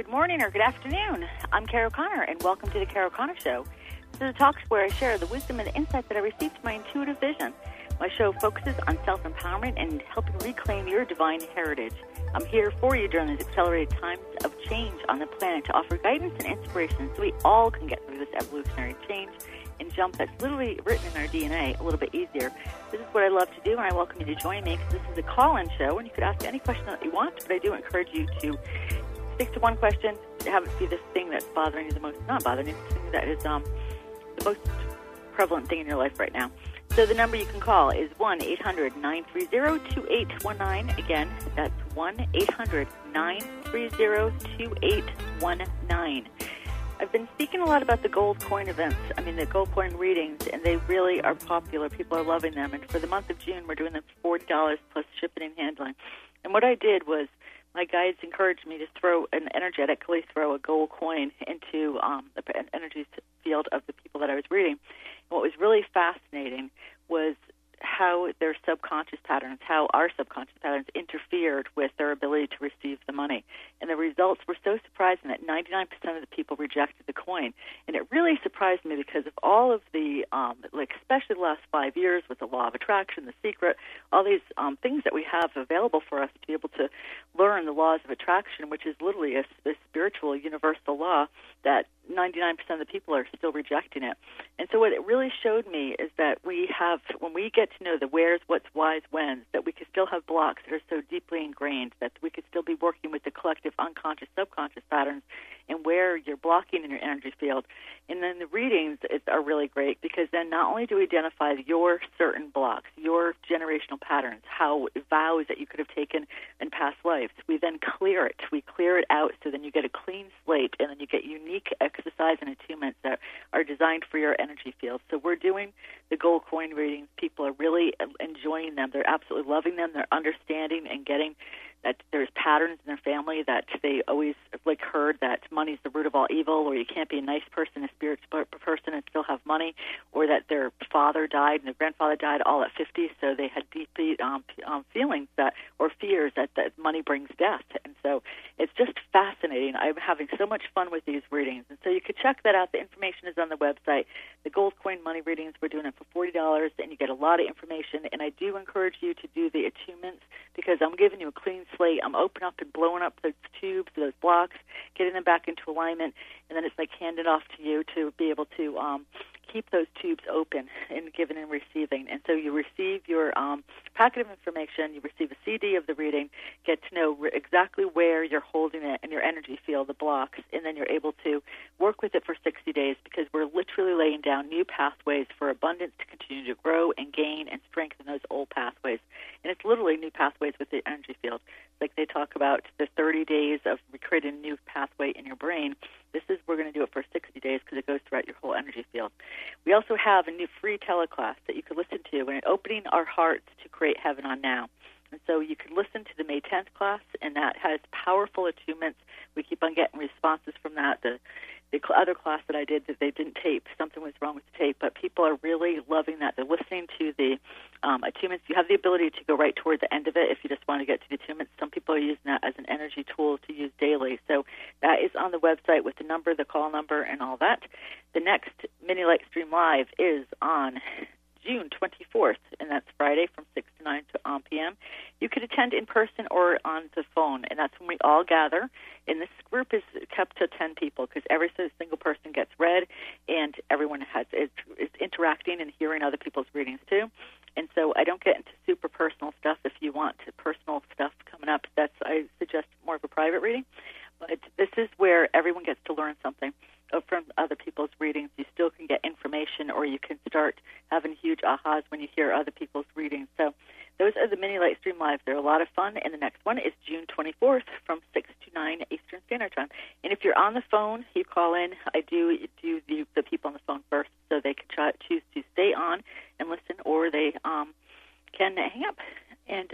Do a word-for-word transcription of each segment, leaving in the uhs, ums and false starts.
good morning or good afternoon. I'm Kara O'Connor, and welcome to the Kara O'Connor Show. This is a talk where I share the wisdom and the insight that I received from my intuitive vision. My show focuses on self-empowerment and helping reclaim your divine heritage. I'm here for you during these accelerated times of change on the planet to offer guidance and inspiration so we all can get through this evolutionary change and jump that's literally written in our D N A a little bit easier. This is what I love to do, and I welcome you to join me because this is a call-in show, and you could ask any question that you want, but I do encourage you to stick to one question, have it be the thing that's bothering you the most, not bothering you, the thing that is um, the most prevalent thing in your life right now. So the number you can call is one eight hundred nine three zero two eight one nine. Again, that's one eight hundred nine three zero two eight one nine. I've been speaking a lot about the gold coin events, I mean the gold coin readings, and they really are popular. People are loving them. And for the month of June, we're doing them for forty dollars plus shipping and handling. And what I did was my guides encouraged me to throw an energetically throw a gold coin into um, the energy field of the people that I was reading. And what was really fascinating was how their subconscious patterns, how our subconscious patterns interfered with their ability to receive the money. And the results were so surprising that ninety-nine percent of the people rejected the coin. And it really surprised me because of all of the, um, like especially the last five years with the law of attraction, the secret, all these um, things that we have available for us to be able to learn the laws of attraction, which is literally a, a spiritual universal law that ninety-nine percent of the people are still rejecting it. And so what it really showed me is that we have, when we get to know the where's, what's, why's, when's, that we can still have blocks that are so deeply ingrained, that we could still be working with the collective unconscious, subconscious patterns and where you're blocking in your energy field. And then the readings are really great because then not only do we identify your certain blocks, your generational patterns, how vows that you could have taken in past lives, we then clear it. We clear it out so then you get a clean slate and then you get unique exercise and attunements that are designed for your energy field. So we're doing the gold coin readings. People are really enjoying them. They're absolutely loving them. They're understanding and getting that there's patterns in their family that they always like heard that money's the root of all evil, or you can't be a nice person, a spiritual person, and still have money, or that their father died and their grandfather died all at fifty, so they had deep um, um, feelings that or fears that, that money brings death. And so it's just fascinating. I'm having so much fun with these readings, and so you could check that out. The information is on the website. The gold coin money readings, we're doing it for forty dollars, and you get a lot of information. And I do encourage you to do the attunements because I'm giving you a clean slate. I'm opening up and blowing up those tubes, those blocks, getting them back into alignment, and then it's like handed off to you to be able to um, keep those tubes open and giving and receiving. And so you receive your um, packet of information, you receive a C D of the reading, get to know re- exactly where you're holding it in your energy field, the blocks, and then you're able to work with it for sixty days because we're literally laying down new pathways for abundance to continue to grow and gain and strengthen those old pathways. And it's literally new pathways with the energy field. Like they talk about the thirty days of creating a new pathway in your brain. This is, we're going to do it for sixty days because it goes throughout your whole energy field. We also have a new free teleclass that you can listen to when opening our hearts to create heaven on now. And so you can listen to the May tenth class, and that has powerful attunements. We keep on getting responses from that. The the other class that I did that they didn't tape, something was wrong with the tape, but people are really loving that. They're listening to the um, attunements. You have the ability to go right toward the end of it if you just want to get to the attunements. Some people are using that as an energy tool to use daily. So that is on the website with the number, the call number, and all that. The next Mini Light Stream Live is on June twenty-fourth, and that's Friday from six to nine p m You could attend in person or on the phone, and that's when we all gather. And this group is kept to ten people because every single person gets read, and everyone has is, is interacting and hearing other people's readings too. And so I don't get into super personal stuff. If you want personal stuff coming up, that's I suggest more of a private reading. But this is where everyone gets to learn something from other people's readings. You still can get information, or you can start having huge ahas when you hear other people's readings. So those are the Mini Light Stream Live. They're a lot of fun, and the next one is June twenty-fourth from six to nine Eastern Standard Time. And if you're on the phone, you call in. I do do the, the people on the phone first, so they can try, choose to stay on and listen, or they um, can hang up. And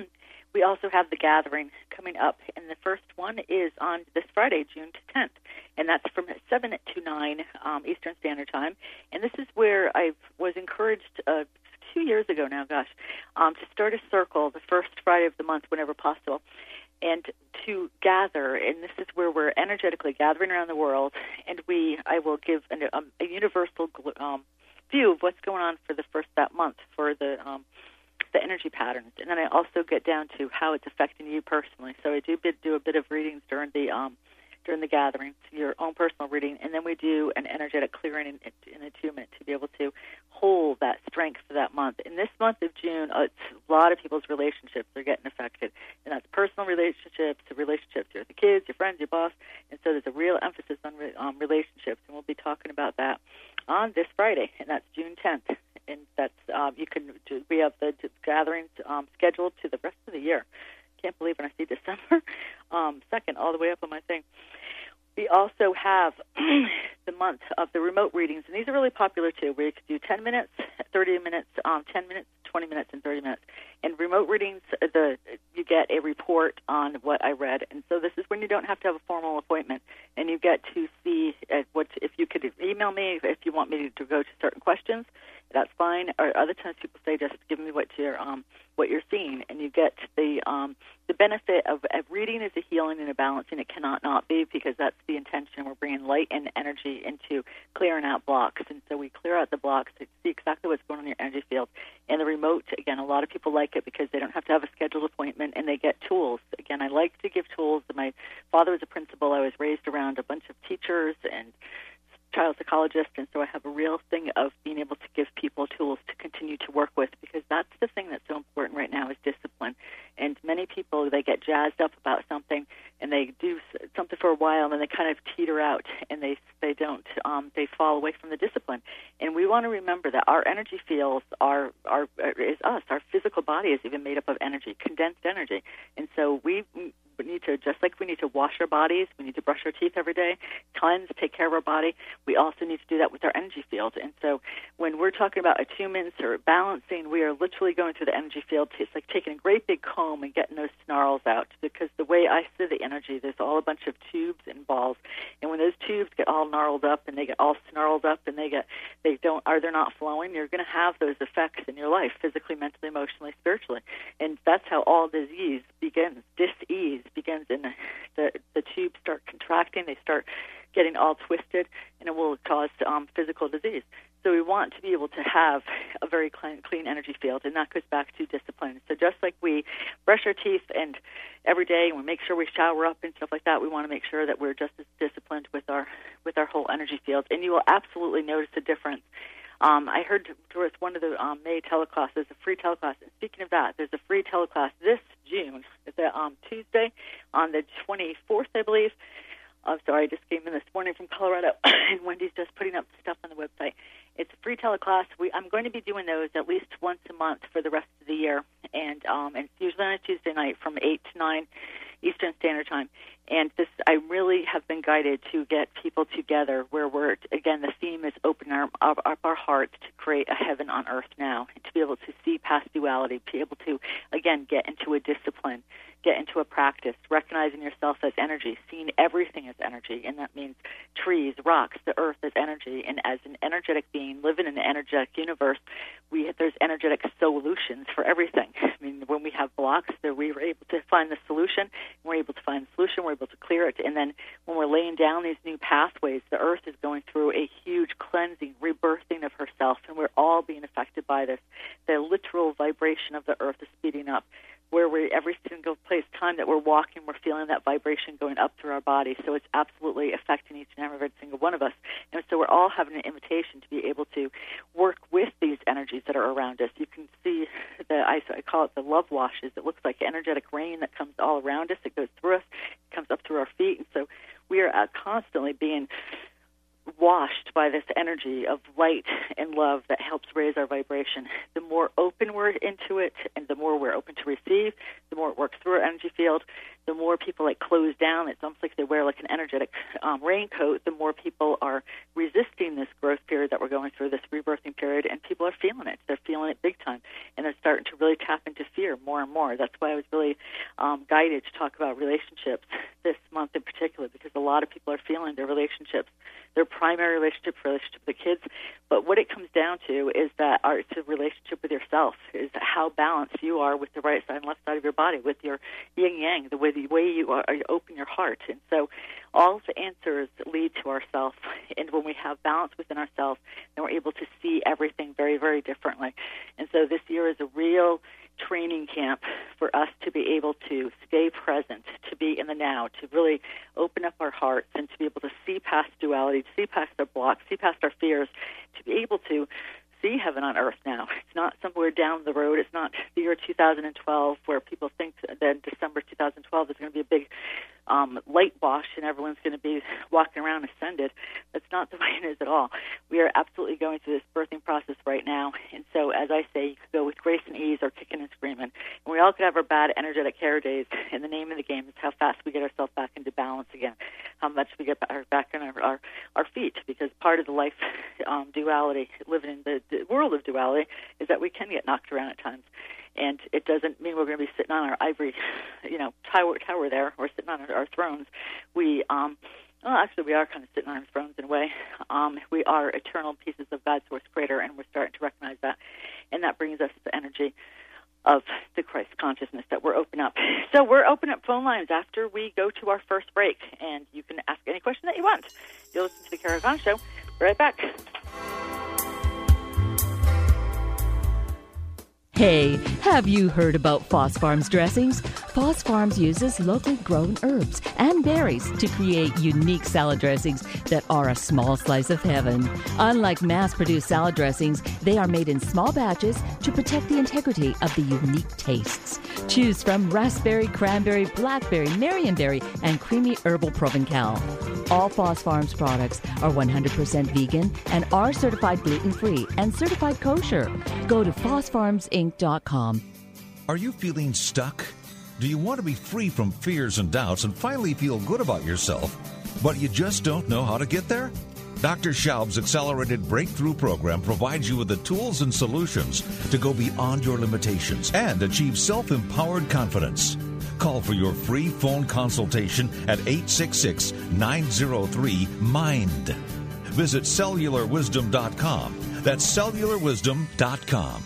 we also have the gathering coming up, and the first one is on this Friday, June tenth, and that's from seven to nine um, Eastern Standard Time. And this is where I was encouraged uh, two years ago now, gosh, um, to start a circle the first Friday of the month whenever possible. and to gather, and this is where we're energetically gathering around the world, and we, I will give an, um, a universal um, view of what's going on for the first that month for the um, the energy patterns, and then I also get down to how it's affecting you personally. So I do bit, do a bit of readings during the um, during the gathering, your own personal reading, and then we do an energetic clearing and, and attunement to be able to hold that strength for that month. In this month of June, uh, it's a lot of people's relationships are getting affected, and that's personal relationships, the relationships with the kids, your friends, your boss, and so there's a real emphasis on re- um, relationships, and we'll be talking about that on this Friday, and that's June tenth. And that's um, you can do, we have the gatherings um, scheduled to the rest of the year. Can't believe when I see December um, second all the way up on my thing. We also have the month of the remote readings, and these are really popular too, where you can do ten minutes, thirty minutes, um, ten minutes, twenty minutes, and thirty minutes. And remote readings, the you get a report on what I read, and so this is when you don't have to have a formal appointment, and you get to see uh, what if you could email me if you want me to go to certain questions. That's fine. Or other times people say, just give me what you're um, what you're seeing, and you get the um, the benefit of, of reading is a healing and a balancing. It cannot not be, because that's the intention. We're bringing light and energy into clearing out blocks, and so we clear out the blocks to see exactly what's going on in your energy field. And the remote, again, a lot of people like it because they don't have to have a scheduled appointment, and they get tools. Again, I like to give tools. My father was a principal. I was raised around a bunch of teachers and child psychologist, and so I have a real thing of being able to give people tools to continue to work with, because that's the thing that's so important right now is discipline. And many people, they get jazzed up about something, and they do something for a while, and then they kind of teeter out, and they they don't um, they fall away from the discipline. And we want to remember that our energy fields are are is us. Our physical body is even made up of energy, condensed energy, and so we. We need to, just like we need to wash our bodies, we need to brush our teeth every day, cleanse, take care of our body, we also need to do that with our energy field. And so when we're talking about attunements or balancing, we are literally going through the energy field. It's like taking a great big comb and getting those snarls out, because the way I see the energy, there's all a bunch of tubes and balls. And when those tubes get all gnarled up and they get all snarled up and they get, they don't, are they're not flowing, you're going to have those effects in your life, physically, mentally, emotionally, spiritually. And that's how all disease begins. Dis-ease begins in the, the, the tubes start contracting, they start getting all twisted, and it will cause um, physical disease. So we want to be able to have a very clean, clean energy field, and that goes back to discipline. So just like we brush our teeth and every day, and we make sure we shower up and stuff like that, we want to make sure that we're just as disciplined with our with our whole energy field. And you will absolutely notice a difference. Um, I heard there was one of the um, May teleclasses, a free teleclass. And speaking of that, there's a free teleclass this June, the um, Tuesday on the twenty-fourth, I believe. I'm sorry, I just came in this morning from Colorado, and Wendy's just putting up stuff on the website. It's a free teleclass. We, I'm going to be doing those at least once a month for the rest of the year, and, um, and it's usually on a Tuesday night from eight to nine Eastern Standard Time. And this, I really have been guided to get people together where we're, again, the theme is open our, up our hearts to create a heaven on earth now, and to be able to see past duality, to be able to, again, get into a discipline, get into a practice, recognizing yourself as energy, seeing everything as energy, and that means trees, rocks, the earth as energy, and as an energetic being, living in an energetic universe, we there's energetic solutions for everything. I mean, when we have blocks, there we were able to find the solution, we're able to find the solution, we're able to clear it, and then when we're laying down these new pathways, the earth is going through a huge cleansing, rebirthing of herself, and we're all being affected by this. The literal vibration of the earth is speeding up, where we every single place time that we're walking, we're feeling that vibration going up through our body. So it's absolutely affecting each and every single one of us. And so we're all having an invitation to be able to work with these energies that are around us. You can see the I, I call it the love washes. It looks like energetic rain that comes all around us. It goes through us, it comes up through our feet, and so we are uh, constantly being washed by this energy of light and love that helps raise our vibration. The more open we're into it, and the more we're open to receive, the more it works through our energy field, the more people like close down. It's almost like they wear like an energetic um, raincoat. The more people are resisting this growth period that we're going through, this rebirthing period, and people are feeling it. They're feeling it big time, and they're starting to really tap into fear more and more. That's why I was really um, guided to talk about relationships this month in particular, because a lot of people are feeling their relationships, their primary relationship, relationship with the kids. But what it comes down to is that our, it's a relationship with yourself, is how balanced you are with the right side and left side of your body, with your yin-yang, the way the way you, are, you open your heart. And so all the answers lead to ourself. And when we have balance within ourselves, then we're able to see everything very, very differently. And so this year is a real training camp for us to be able to stay present, to be in the now, to really open up our hearts and to be able to see past duality, to see past our blocks, see past our fears, to be able to see heaven on earth now. It's not somewhere down the road. It's not the year two thousand twelve where people think that December two thousand twelve is going to be a big um, light wash and everyone's going to be walking around ascended. That's not the way it is at all. We are absolutely going through this birthing process right now. And so, as I say, you could go with grace and ease or kicking and screaming. And we all could have our bad, energetic hair days. And the name of the game is how fast we get ourselves back into balance again, how much we get back on our, our, our feet. Because part of the life um, duality, living in the, the world of duality, is that we can get knocked around at times. And it doesn't mean we're going to be sitting on our ivory, you know, tower, tower there, or sitting on our, our thrones. We, um, well, actually, we are kind of sitting on our thrones in a way. Um, we are eternal pieces of God's source creator, and we're starting to recognize that. And that brings us the energy of the Christ consciousness that we're open up. So we're open up phone lines after we go to our first break, and you can ask any question that you want. You'll listen to the Carol Connor Show. Be right back. Hey, have you heard about Foss Farms dressings? Foss Farms uses locally grown herbs and berries to create unique salad dressings that are a small slice of heaven. Unlike mass-produced salad dressings, they are made in small batches to protect the integrity of the unique tastes. Choose from raspberry, cranberry, blackberry, marionberry, and creamy herbal Provencal. All Foss Farms products are one hundred percent vegan and are certified gluten-free and certified kosher. Go to foss farms inc dot com. Are you feeling stuck? Do you want to be free from fears and doubts and finally feel good about yourself, but you just don't know how to get there? Doctor Schaub's Accelerated Breakthrough Program provides you with the tools and solutions to go beyond your limitations and achieve self-empowered confidence. Call for your free phone consultation at eight six six, nine zero three, MIND. Visit cellular wisdom dot com. That's cellular wisdom dot com.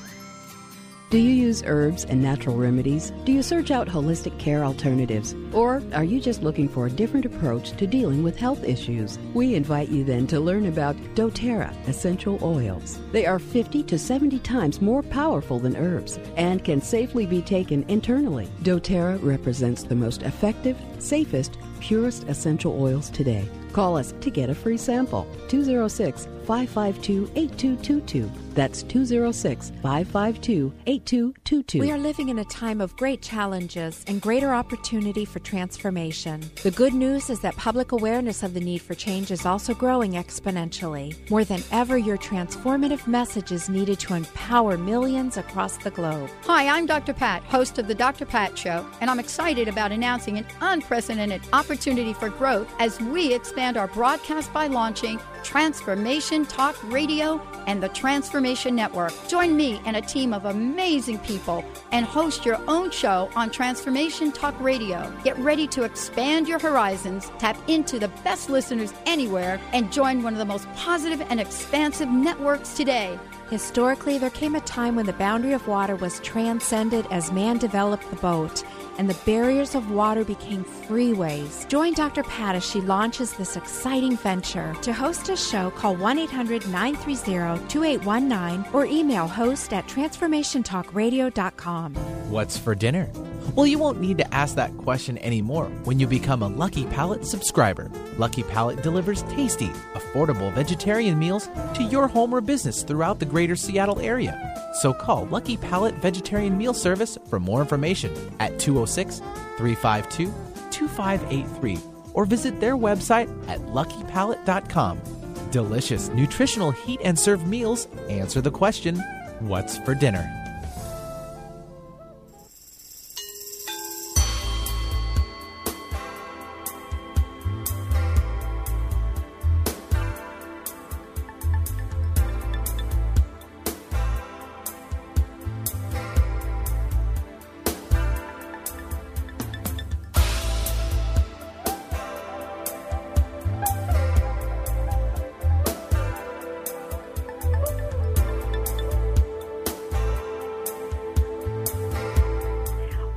Do you use herbs and natural remedies? Do you search out holistic care alternatives? Or are you just looking for a different approach to dealing with health issues? We invite you then to learn about doTERRA essential oils. They are fifty to seventy times more powerful than herbs and can safely be taken internally. doTERRA represents the most effective, safest, purest essential oils today. Call us to get a free sample. two oh six, five five two, eight two two two. That's two oh six, five five two, eight two two two. We are living in a time of great challenges and greater opportunity for transformation. The good news is that public awareness of the need for change is also growing exponentially. More than ever, your transformative message is needed to empower millions across the globe. Hi, I'm Doctor Pat, host of the Doctor Pat Show, and I'm excited about announcing an unprecedented opportunity for growth as we expand our broadcast by launching Transformation Talk Radio and the Transformation Network. Join me and a team of amazing people and host your own show on Transformation Talk Radio. Get ready to expand your horizons, tap into the best listeners anywhere, and join one of the most positive and expansive networks today. Historically, there came a time when the boundary of water was transcended as man developed the boat, and the barriers of water became freeways. Join Doctor Pat as she launches this exciting venture. To host a show, call one eight hundred, nine three zero, two eight one nine or email host at transformation talk radio dot com. What's for dinner? Well, you won't need to ask that question anymore when you become a Lucky Palate subscriber. Lucky Palate delivers tasty, affordable vegetarian meals to your home or business throughout the greater Seattle area. So call Lucky Palate Vegetarian Meal Service for more information at two oh six, three five two, two five eight three or visit their website at lucky palate dot com. Delicious, nutritional heat and serve meals answer the question, what's for dinner?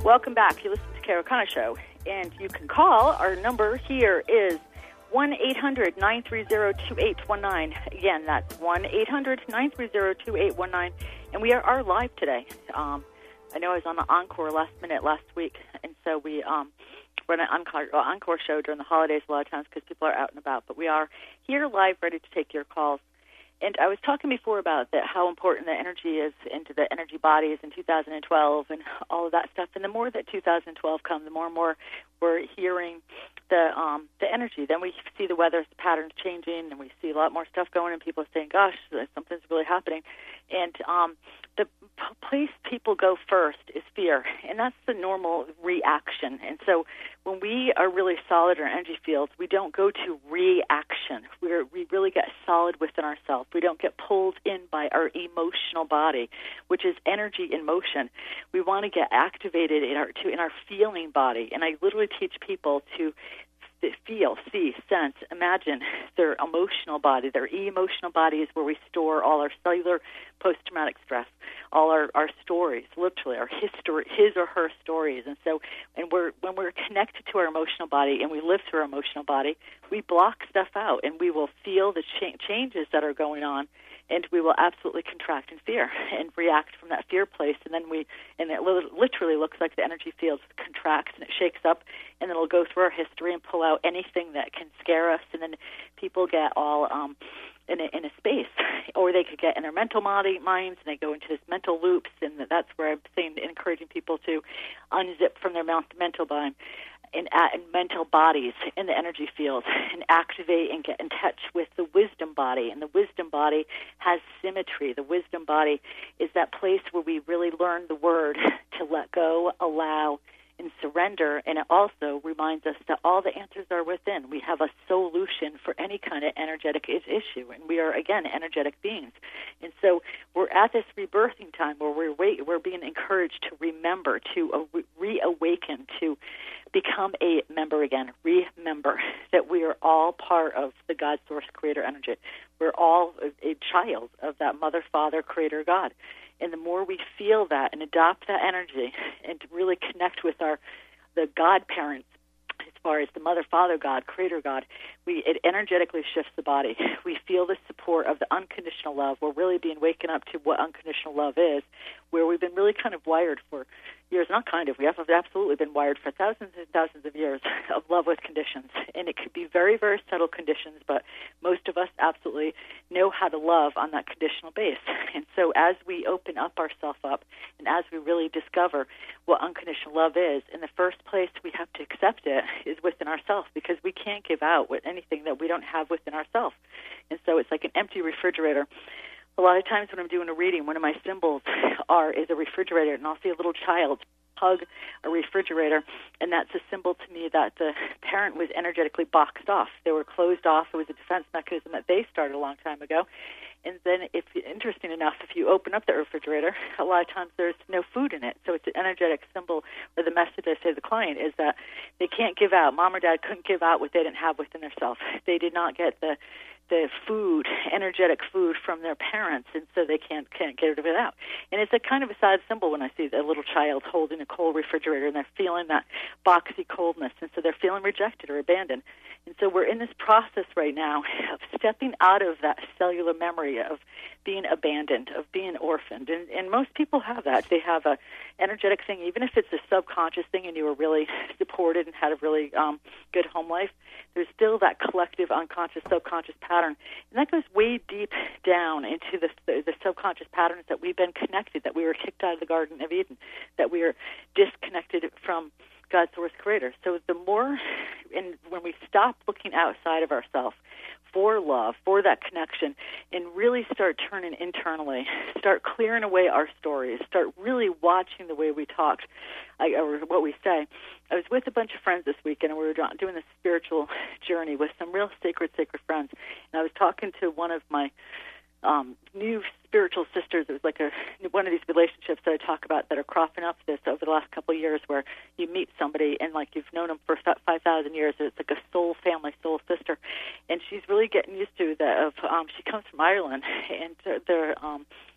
Welcome back. You listen to Carol Connor Show, and you can call. Our number here is one eight hundred nine three zero two eight one nine. Again, that's one eight hundred nine three zero two eight one nine, and we are, are live today. Um, I know I was on the Encore last minute last week, and so we um, run an Encore, uh, Encore show during the holidays a lot of times because people are out and about, but we are here live ready to take your calls. And I was talking before about that, how important the energy is into the energy bodies in two thousand twelve and all of that stuff. And the more that two thousand twelve comes, the more and more we're hearing the um, the energy. Then we see the weather patterns changing, and we see a lot more stuff going, and people are saying, gosh, something's really happening. And um, the place people go first is fear, and that's the normal reaction. And so when we are really solid in our energy fields, we don't go to reaction. We're, we really get solid within ourselves. We don't get pulled in by our emotional body, which is energy in motion. We want to get activated in our to in our feeling body. And I literally teach people to feel, see, sense, imagine their emotional body. Their emotional body is where we store all our cellular post-traumatic stress, all our, our stories, literally our history, his or her stories. And so, and we're when we're connected to our emotional body and we live through our emotional body, we block stuff out, and we will feel the cha- changes that are going on, and we will absolutely contract in fear and react from that fear place. And then we, and it literally looks like the energy field contracts and it shakes up, and then it'll go through our history and pull out anything that can scare us. And then people get all um, in, a, in a space, or they could get in their mental body, minds, and they go into this mental loops. And that's where I'm saying, encouraging people to unzip from their mental mind. In, uh, in mental bodies in the energy field and activate and get in touch with the wisdom body. And the wisdom body has symmetry. The wisdom body is that place where we really learn the word to let go, allow, and surrender. And it also reminds us that all the answers are within. We have a solution for any kind of energetic issue. And we are, again, energetic beings. And so we're at this rebirthing time where we're, wait, we're being encouraged to remember, to uh, reawaken, to become a member again. Remember that we are all part of the God, Source, Creator energy. We're all a, a child of that Mother, Father, Creator, God. And the more we feel that and adopt that energy and to really connect with our the God parents, as far as the Mother, Father, God, Creator, God, we it energetically shifts the body. We feel the support of the unconditional love. We're really being waken up to what unconditional love is, where we've been really kind of wired for years, not kind of, we have absolutely been wired for thousands and thousands of years of love with conditions. And it could be very, very subtle conditions, but most of us absolutely know how to love on that conditional base. And so as we open up ourselves up and as we really discover what unconditional love is, in the first place we have to accept it is within ourselves, because we can't give out with anything that we don't have within ourselves. And so it's like an empty refrigerator. A lot of times when I'm doing a reading, one of my symbols are is a refrigerator, and I'll see a little child hug a refrigerator, and that's a symbol to me that the parent was energetically boxed off. They were closed off. It was a defense mechanism that they started a long time ago. And then, if interesting enough, if you open up the refrigerator, a lot of times there's no food in it. So it's an energetic symbol, or the message I say to the client is that they can't give out. Mom or dad couldn't give out what they didn't have within themselves. They did not get the the food, energetic food from their parents, and so they can't can't get it out. And it's a kind of a sad symbol when I see a little child holding a cold refrigerator, and they're feeling that boxy coldness, and so they're feeling rejected or abandoned. And so we're in this process right now of stepping out of that cellular memory of being abandoned, of being orphaned. And, and most people have that. They have a energetic thing, even if it's a subconscious thing and you were really supported and had a really um, good home life, there's still that collective unconscious, subconscious pattern. And that goes way deep down into the, the, the subconscious patterns that we've been connected, that we were kicked out of the Garden of Eden, that we are disconnected from God, Source, Creator. So the more, and when we stop looking outside of ourselves for love, for that connection, and really start turning internally, start clearing away our stories, start really watching the way we talk, I, or what we say. I was with a bunch of friends this weekend, and we were doing this spiritual journey with some real sacred, sacred friends. And I was talking to one of my Um, new spiritual sisters. It was like a one of these relationships that I talk about that are cropping up this over the last couple of years, where you meet somebody and like you've known them for five thousand years. It's like a soul family, soul sister, and she's really getting used to that. Of um, she comes from Ireland, and they're um,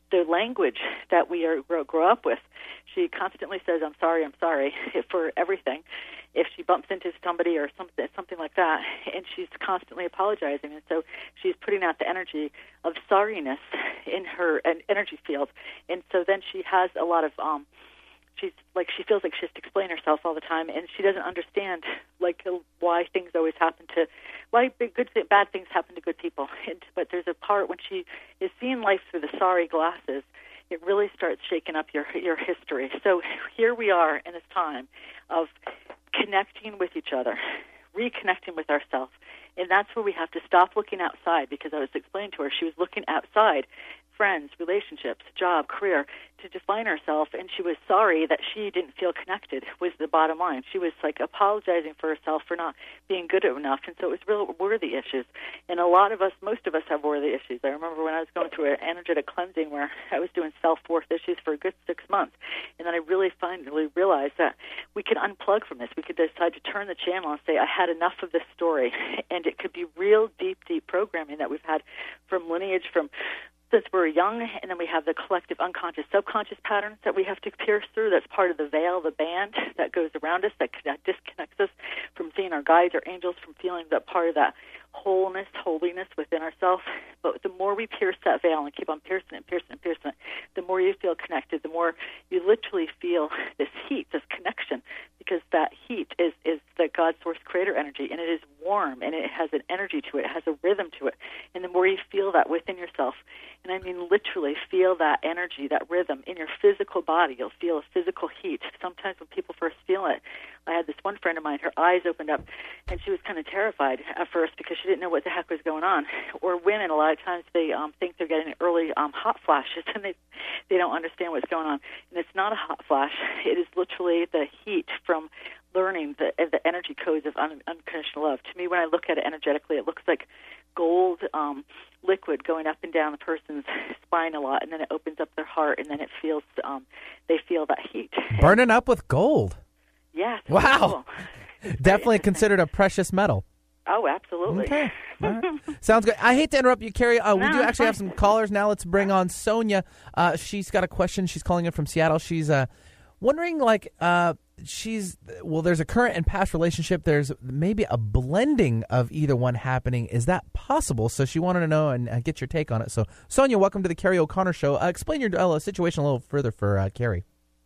the language that we are grow, grow up with. She constantly says, I'm sorry, I'm sorry, for everything. If she bumps into somebody or something, something like that, and she's constantly apologizing. And so she's putting out the energy of sorriness in her an energy field. And so then she has a lot of, um, she's like, she feels like she has to explain herself all the time, and she doesn't understand, like, why things always happen to, why good, bad things happen to good people. And, but there's a part when she is seeing life through the sorry glasses, it really starts shaking up your your history. So here we are in this time of connecting with each other, reconnecting with ourselves. And that's where we have to stop looking outside, because I was explaining to her, she was looking outside, friends, relationships, job, career, to define herself, and she was sorry that she didn't feel connected, was the bottom line. She was like apologizing for herself for not being good enough, and so it was real worthy issues. And a lot of us, most of us have worthy issues. I remember when I was going through an energetic cleansing where I was doing self-worth issues for a good six months, and then I really finally realized that we could unplug from this. We could decide to turn the channel and say, I had enough of this story, and it could be real deep, deep programming that we've had from lineage, from since we're young, and then we have the collective unconscious, subconscious patterns that we have to pierce through. That's part of the veil, the band that goes around us, that, that disconnects us from seeing our guides, our angels, from feeling that part of that wholeness, holiness within ourselves. But the more we pierce that veil and keep on piercing it, piercing it, piercing it, the more you feel connected, the more you literally feel this heat, this connection, because that heat is, is the God source creator energy, and it is warm, and it has an energy to it, it has a rhythm to it. And the more you feel that within yourself, and I mean literally feel that energy, that rhythm in your physical body, you'll feel a physical heat. Sometimes when people first feel it, I had this one friend of mine, her eyes opened up, and she was kind of terrified at first because she didn't know what the heck was going on. Or women, a lot of times, they um, think they're getting early um, hot flashes, and they they don't understand what's going on. And it's not a hot flash. It is literally the heat from learning the, the energy codes of un, unconditional love. To me, when I look at it energetically, it looks like gold um, liquid going up and down the person's spine a lot, and then it opens up their heart, and then it feels um, they feel that heat. Burning up with gold. Yes. Wow. Cool. Definitely considered a precious metal. Oh, absolutely. Okay. All right. Sounds good. I hate to interrupt you, Carrie. Uh, we no, do actually fine. have some callers now. Let's bring on Sonia. Uh, she's got a question. She's calling in from Seattle. She's uh, wondering, like, uh, she's, well, there's a current and past relationship. There's maybe a blending of either one happening. Is that possible? So she wanted to know and uh, get your take on it. So, Sonia, welcome to the Carrie O'Connor Show. Uh, explain your uh, situation a little further for uh, Carrie.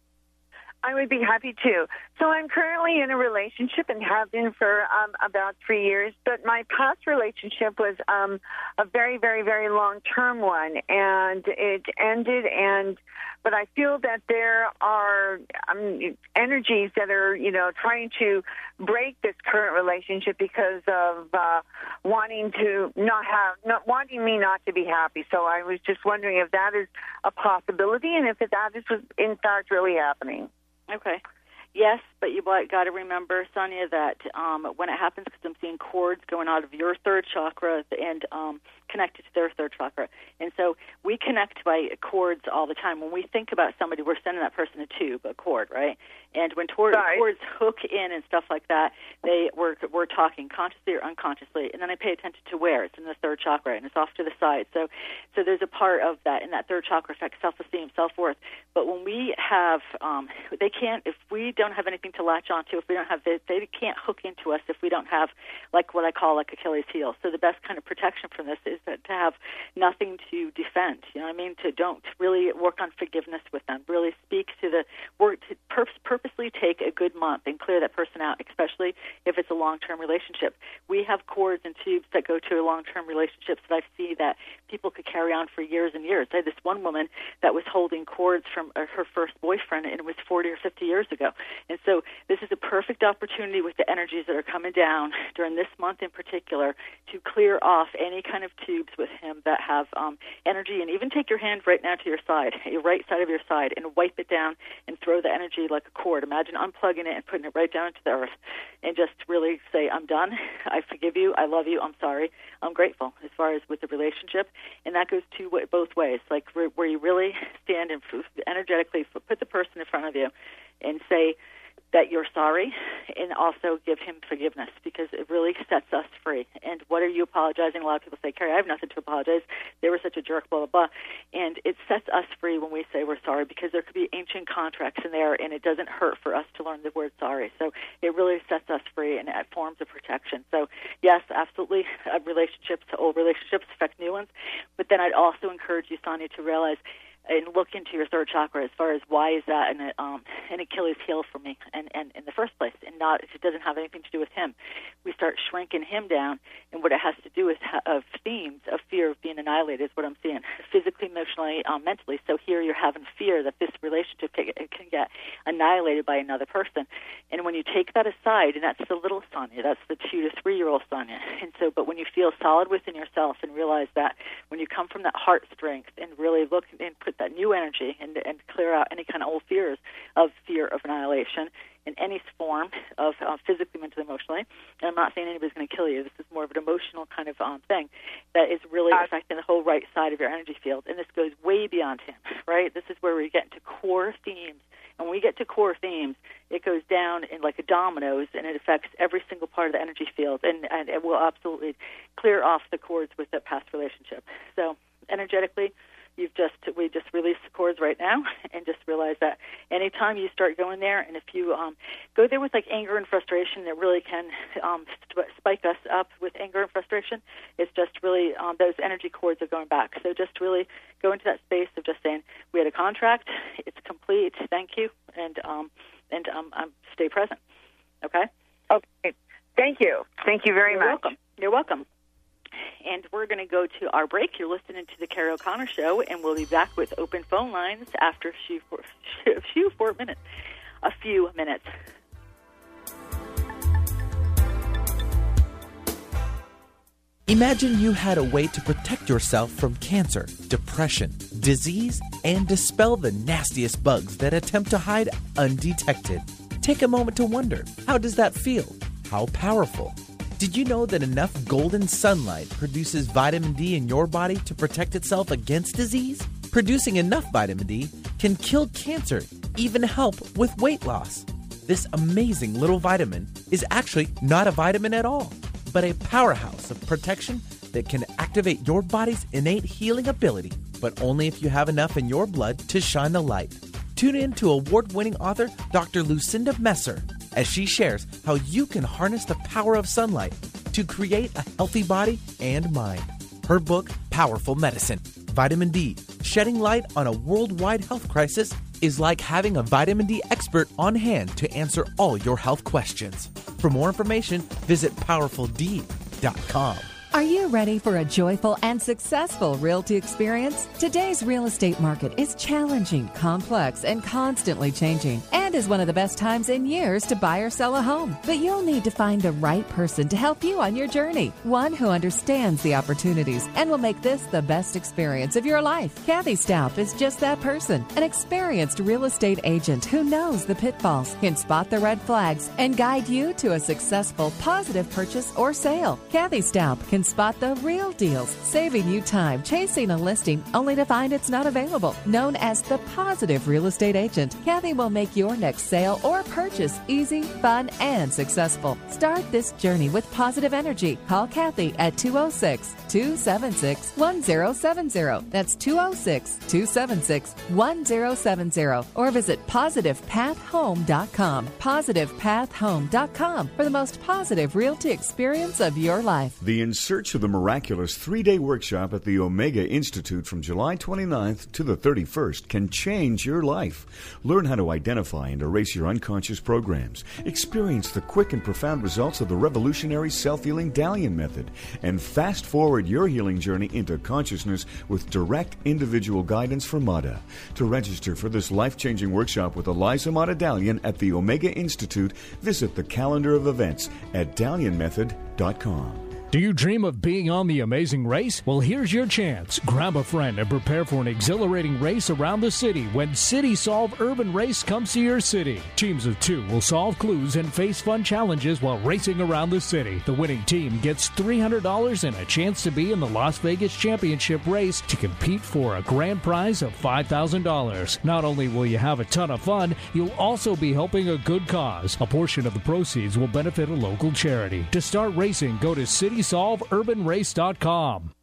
I would be happy to. So I'm currently in a relationship and have been for um, about three years, but my past relationship was um, a very, very, very long-term one, and it ended, and but I feel that there are um, energies that are, you know, trying to break this current relationship because of uh, wanting to not have, not wanting me not to be happy. So I was just wondering if that is a possibility and if that is in fact really happening. Okay. Yes, but you got to remember, Sonia, that um, when it happens, because I'm seeing cords going out of your third chakra and um, connected to their third chakra. And so we connect by cords all the time. When we think about somebody, we're sending that person a tube, a cord, right? And when tor- right. cords hook in and stuff like that, they we're, we're talking consciously or unconsciously. And then I pay attention to where. It's in the third chakra, and it's off to the side. So so there's a part of that in that third chakra affects self-esteem, self-worth. But when we have, um, they can't, if we don't have anything to latch onto, if we don't have, they, they can't hook into us if we don't have, like what I call like Achilles heel. So the best kind of protection from this is that to have nothing to defend. You know what I mean? To don't really work on forgiveness with them. Really speak to the work to pur- purposely take a good month and clear that person out, especially if it's a long-term relationship. We have cords and tubes that go to long-term relationships that I've seen that people could carry on for years and years. I had this one woman that was holding cords from uh, her first boyfriend, and it was forty or fifty years ago. And so this is a perfect opportunity with the energies that are coming down during this month in particular to clear off any kind of tubes with him that have um, energy, and even take your hand right now to your side, your right side of your side, and wipe it down and throw the energy like a cord. Imagine unplugging it and putting it right down into the earth and just really say, I'm done, I forgive you, I love you, I'm sorry, I'm grateful, as far as with the relationship. And that goes two both ways, like where you really stand and energetically put the person in front of you and say, that you're sorry, and also give him forgiveness, because it really sets us free. And what are you apologizing? A lot of people say, Carrie, I have nothing to apologize. They were such a jerk, blah, blah, blah. And it sets us free when we say we're sorry, because there could be ancient contracts in there, and it doesn't hurt for us to learn the word sorry. So it really sets us free, and it forms a protection. So, yes, absolutely, uh, relationships, old relationships affect new ones. But then I'd also encourage you, Sonia, to realize and look into your third chakra as far as why is that an, um, an Achilles heel for me and, and in the first place, and not, it doesn't have anything to do with him. We start shrinking him down, and what it has to do is ha- of themes of fear of being annihilated is what I'm seeing, physically, emotionally, um, mentally. So here you're having fear that this relationship can, can get annihilated by another person. And when you take that aside, and that's the little Sonia, that's the two to three-year-old Sonia. And so, but when you feel solid within yourself and realize that when you come from that heart strength and really look and put that new energy and, and clear out any kind of old fears of fear of annihilation in any form of uh, physically, mentally, emotionally. And I'm not saying anybody's going to kill you. This is more of an emotional kind of um, thing that is really affecting the whole right side of your energy field. And this goes way beyond him, right? This is where we get into core themes. And when we get to core themes, it goes down in like a dominoes, and it affects every single part of the energy field. And, and it will absolutely clear off the cords with that past relationship. So energetically, You've just we just released the cords right now, and just realize that anytime you start going there, and if you um, go there with like anger and frustration, it really can um, st- spike us up with anger and frustration. It's just really um, those energy cords are going back. So just really go into that space of just saying we had a contract, it's complete, thank you, and um, and um, um, stay present. Okay. Okay. Thank you. Thank you very You're much. Welcome. You're welcome. And we're going to go to our break. You're listening to the Carrie O'Connor Show, and we'll be back with open phone lines after a few, a few four minutes. A few minutes. Imagine you had a way to protect yourself from cancer, depression, disease, and dispel the nastiest bugs that attempt to hide undetected. Take a moment to wonder, how does that feel? How powerful? Did you know that enough golden sunlight produces vitamin D in your body to protect itself against disease? Producing enough vitamin D can kill cancer, even help with weight loss. This amazing little vitamin is actually not a vitamin at all, but a powerhouse of protection that can activate your body's innate healing ability, but only if you have enough in your blood to shine the light. Tune in to award-winning author Doctor Lucinda Messer as she shares how you can harness the power of sunlight to create a healthy body and mind. Her book, Powerful Medicine, Vitamin D, Shedding Light on a Worldwide Health Crisis, is like having a vitamin D expert on hand to answer all your health questions. For more information, visit powerful d dot com. Are you ready for a joyful and successful realty experience? Today's real estate market is challenging, complex, and constantly changing, and is one of the best times in years to buy or sell a home. But you'll need to find the right person to help you on your journey, one who understands the opportunities and will make this the best experience of your life. Kathy Staup is just that person, an experienced real estate agent who knows the pitfalls, can spot the red flags, and guide you to a successful, positive purchase or sale. Kathy Staup can spot the real deals, saving you time chasing a listing only to find it's not available. Known as the Positive Real Estate Agent, Kathy will make your next sale or purchase easy, fun, and successful. Start this journey with positive energy. Call Kathy at two oh six, two seven six, one oh seven oh. That's two oh six, two seven six, one oh seven oh. Or visit positive path home dot com. positive path home dot com for the most positive realty experience of your life. The In Search of the Miraculous three-day workshop at the Omega Institute from July twenty-ninth to the thirty-first can change your life. Learn how to identify and erase your unconscious programs. Experience the quick and profound results of the revolutionary self-healing Dalian method. And fast-forward your healing journey into consciousness with direct individual guidance from Mada. To register for this life-changing workshop with Eliza Mada Dalian at the Omega Institute, visit the calendar of events at dalian method dot com. Do you dream of being on the Amazing Race? Well, here's your chance. Grab a friend and prepare for an exhilarating race around the city when City Solve Urban Race comes to your city. Teams of two will solve clues and face fun challenges while racing around the city. The winning team gets three hundred dollars and a chance to be in the Las Vegas Championship race to compete for a grand prize of five thousand dollars. Not only will you have a ton of fun, you'll also be helping a good cause. A portion of the proceeds will benefit a local charity. To start racing, go to city solve urban race dot com.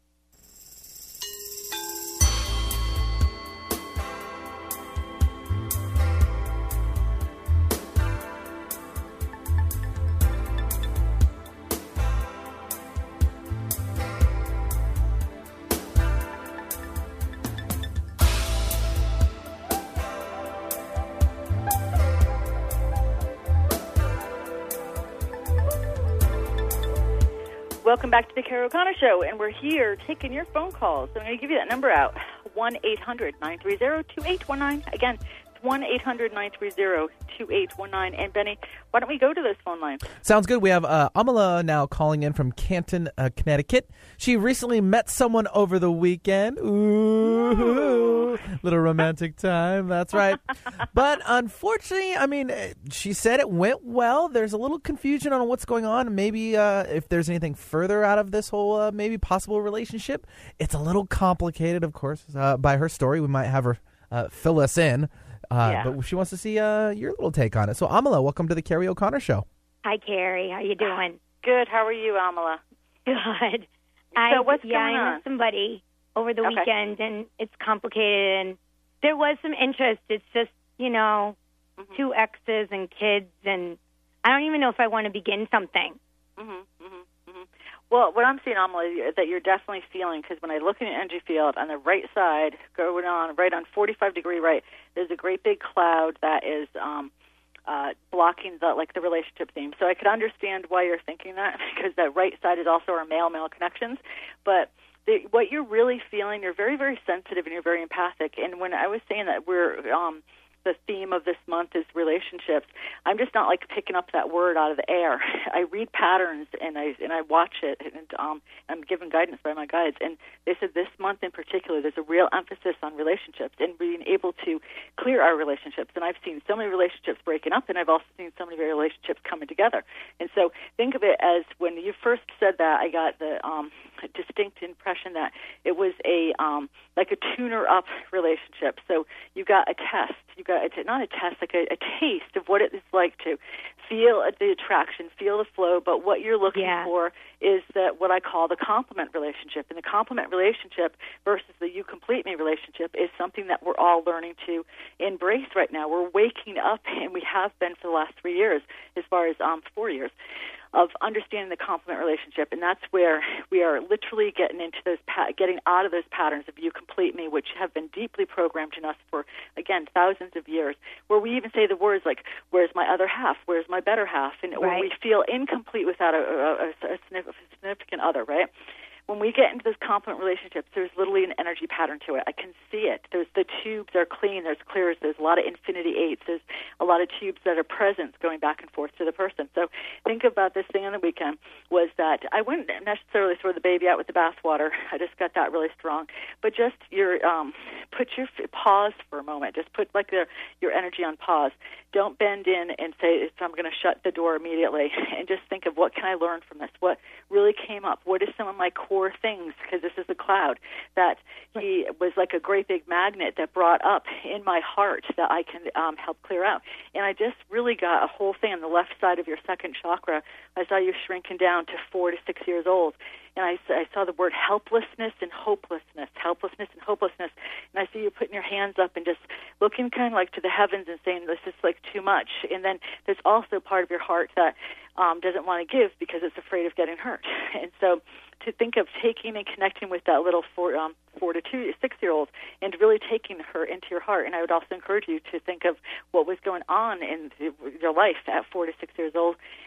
Welcome back to the Carol O'Connor Show, and we're here taking your phone calls. So I'm going to give you that number out, one eight hundred nine three zero two eight one nine. Again, it's one eight hundred nine three zero two eight one nine. And, Benny, why don't we go to this phone line? Sounds good. We have uh, Amala now calling in from Canton, uh, Connecticut. She recently met someone over the weekend. Ooh, Ooh. Little romantic time. That's right. But unfortunately, I mean, she said it went well. There's a little confusion on what's going on. Maybe uh, if there's anything further out of this whole uh, maybe possible relationship. It's a little complicated, of course, uh, by her story. We might have her uh, fill us in. Uh, yeah. But she wants to see uh, your little take on it. So, Amala, welcome to the Carrie O'Connor Show. Hi, Carrie. How you doing? Good. How are you, Amala? Good. So I, what's yeah, going I on? met somebody over the Okay. weekend, and it's complicated, and there was some interest. It's just, you know, mm-hmm. two exes and kids, and I don't even know if I want to begin something. Mm-hmm, mm-hmm, mm-hmm. Well, what I'm seeing, Amala, is that you're definitely feeling, because when I look at your energy field on the right side, going on, right on forty-five degree right, there's a great big cloud that is um, uh, blocking the like the relationship theme. So I could understand why you're thinking that, because that right side is also our male-male connections. But the, what you're really feeling, you're very, very sensitive and you're very empathic. And when I was saying that we're um, the theme of this month is relationships, I'm just not like picking up that word out of the air. I read patterns and I and I watch it, and um, I'm given guidance by my guides. And they said this month in particular, there's a real emphasis on relationships and being able to clear our relationships. And I've seen so many relationships breaking up, and I've also seen so many relationships coming together. And so think of it as when you first said that, I got the um, distinct impression that it was a um, like a tuner-up relationship. So you got a test. You got a, not a test, like a, a taste of what it is like to feel the attraction, feel the flow, but what you're looking Yeah. for is that what I call the complement relationship. And the complement relationship versus the you complete me relationship is something that we're all learning to embrace right now. We're waking up, and we have been for the last three years, as far as um, four years, of understanding the complement relationship. And that's where we are literally getting into those, pa- getting out of those patterns of you complete me, which have been deeply programmed in us for, again, thousands of years, where we even say the words like, where's my other half? Where's my better half? And Right. where we feel incomplete without a, a, a significant other, right? When we get into those complement relationships, there's literally an energy pattern to it. I can see it. There's the tubes are clean. There's clears. There's a lot of infinity eights. There's a lot of tubes that are presents going back and forth to the person. So think about this thing on the weekend was that I wouldn't necessarily throw the baby out with the bathwater. I just got that really strong. But just your um, put your pause for a moment. Just put like your your energy on pause. Don't bend in and say, I'm going to shut the door immediately. And just think of what can I learn from this? What really came up? What is some of my core things? Because this is the cloud that he was like a great big magnet that brought up in my heart that I can um, help clear out. And I just really got a whole thing on the left side of your second chakra. I saw you shrinking down to four to six years old. And I, I saw the word helplessness and hopelessness, helplessness and hopelessness. And I see you putting your hands up and just looking kind of like to the heavens and saying, this is like too much. And then there's also part of your heart that um, doesn't want to give because it's afraid of getting hurt. And so to think of taking and connecting with that little four, um, four to two, six-year-old and really taking her into your heart. And I would also encourage you to think of what was going on in your life at four to six years old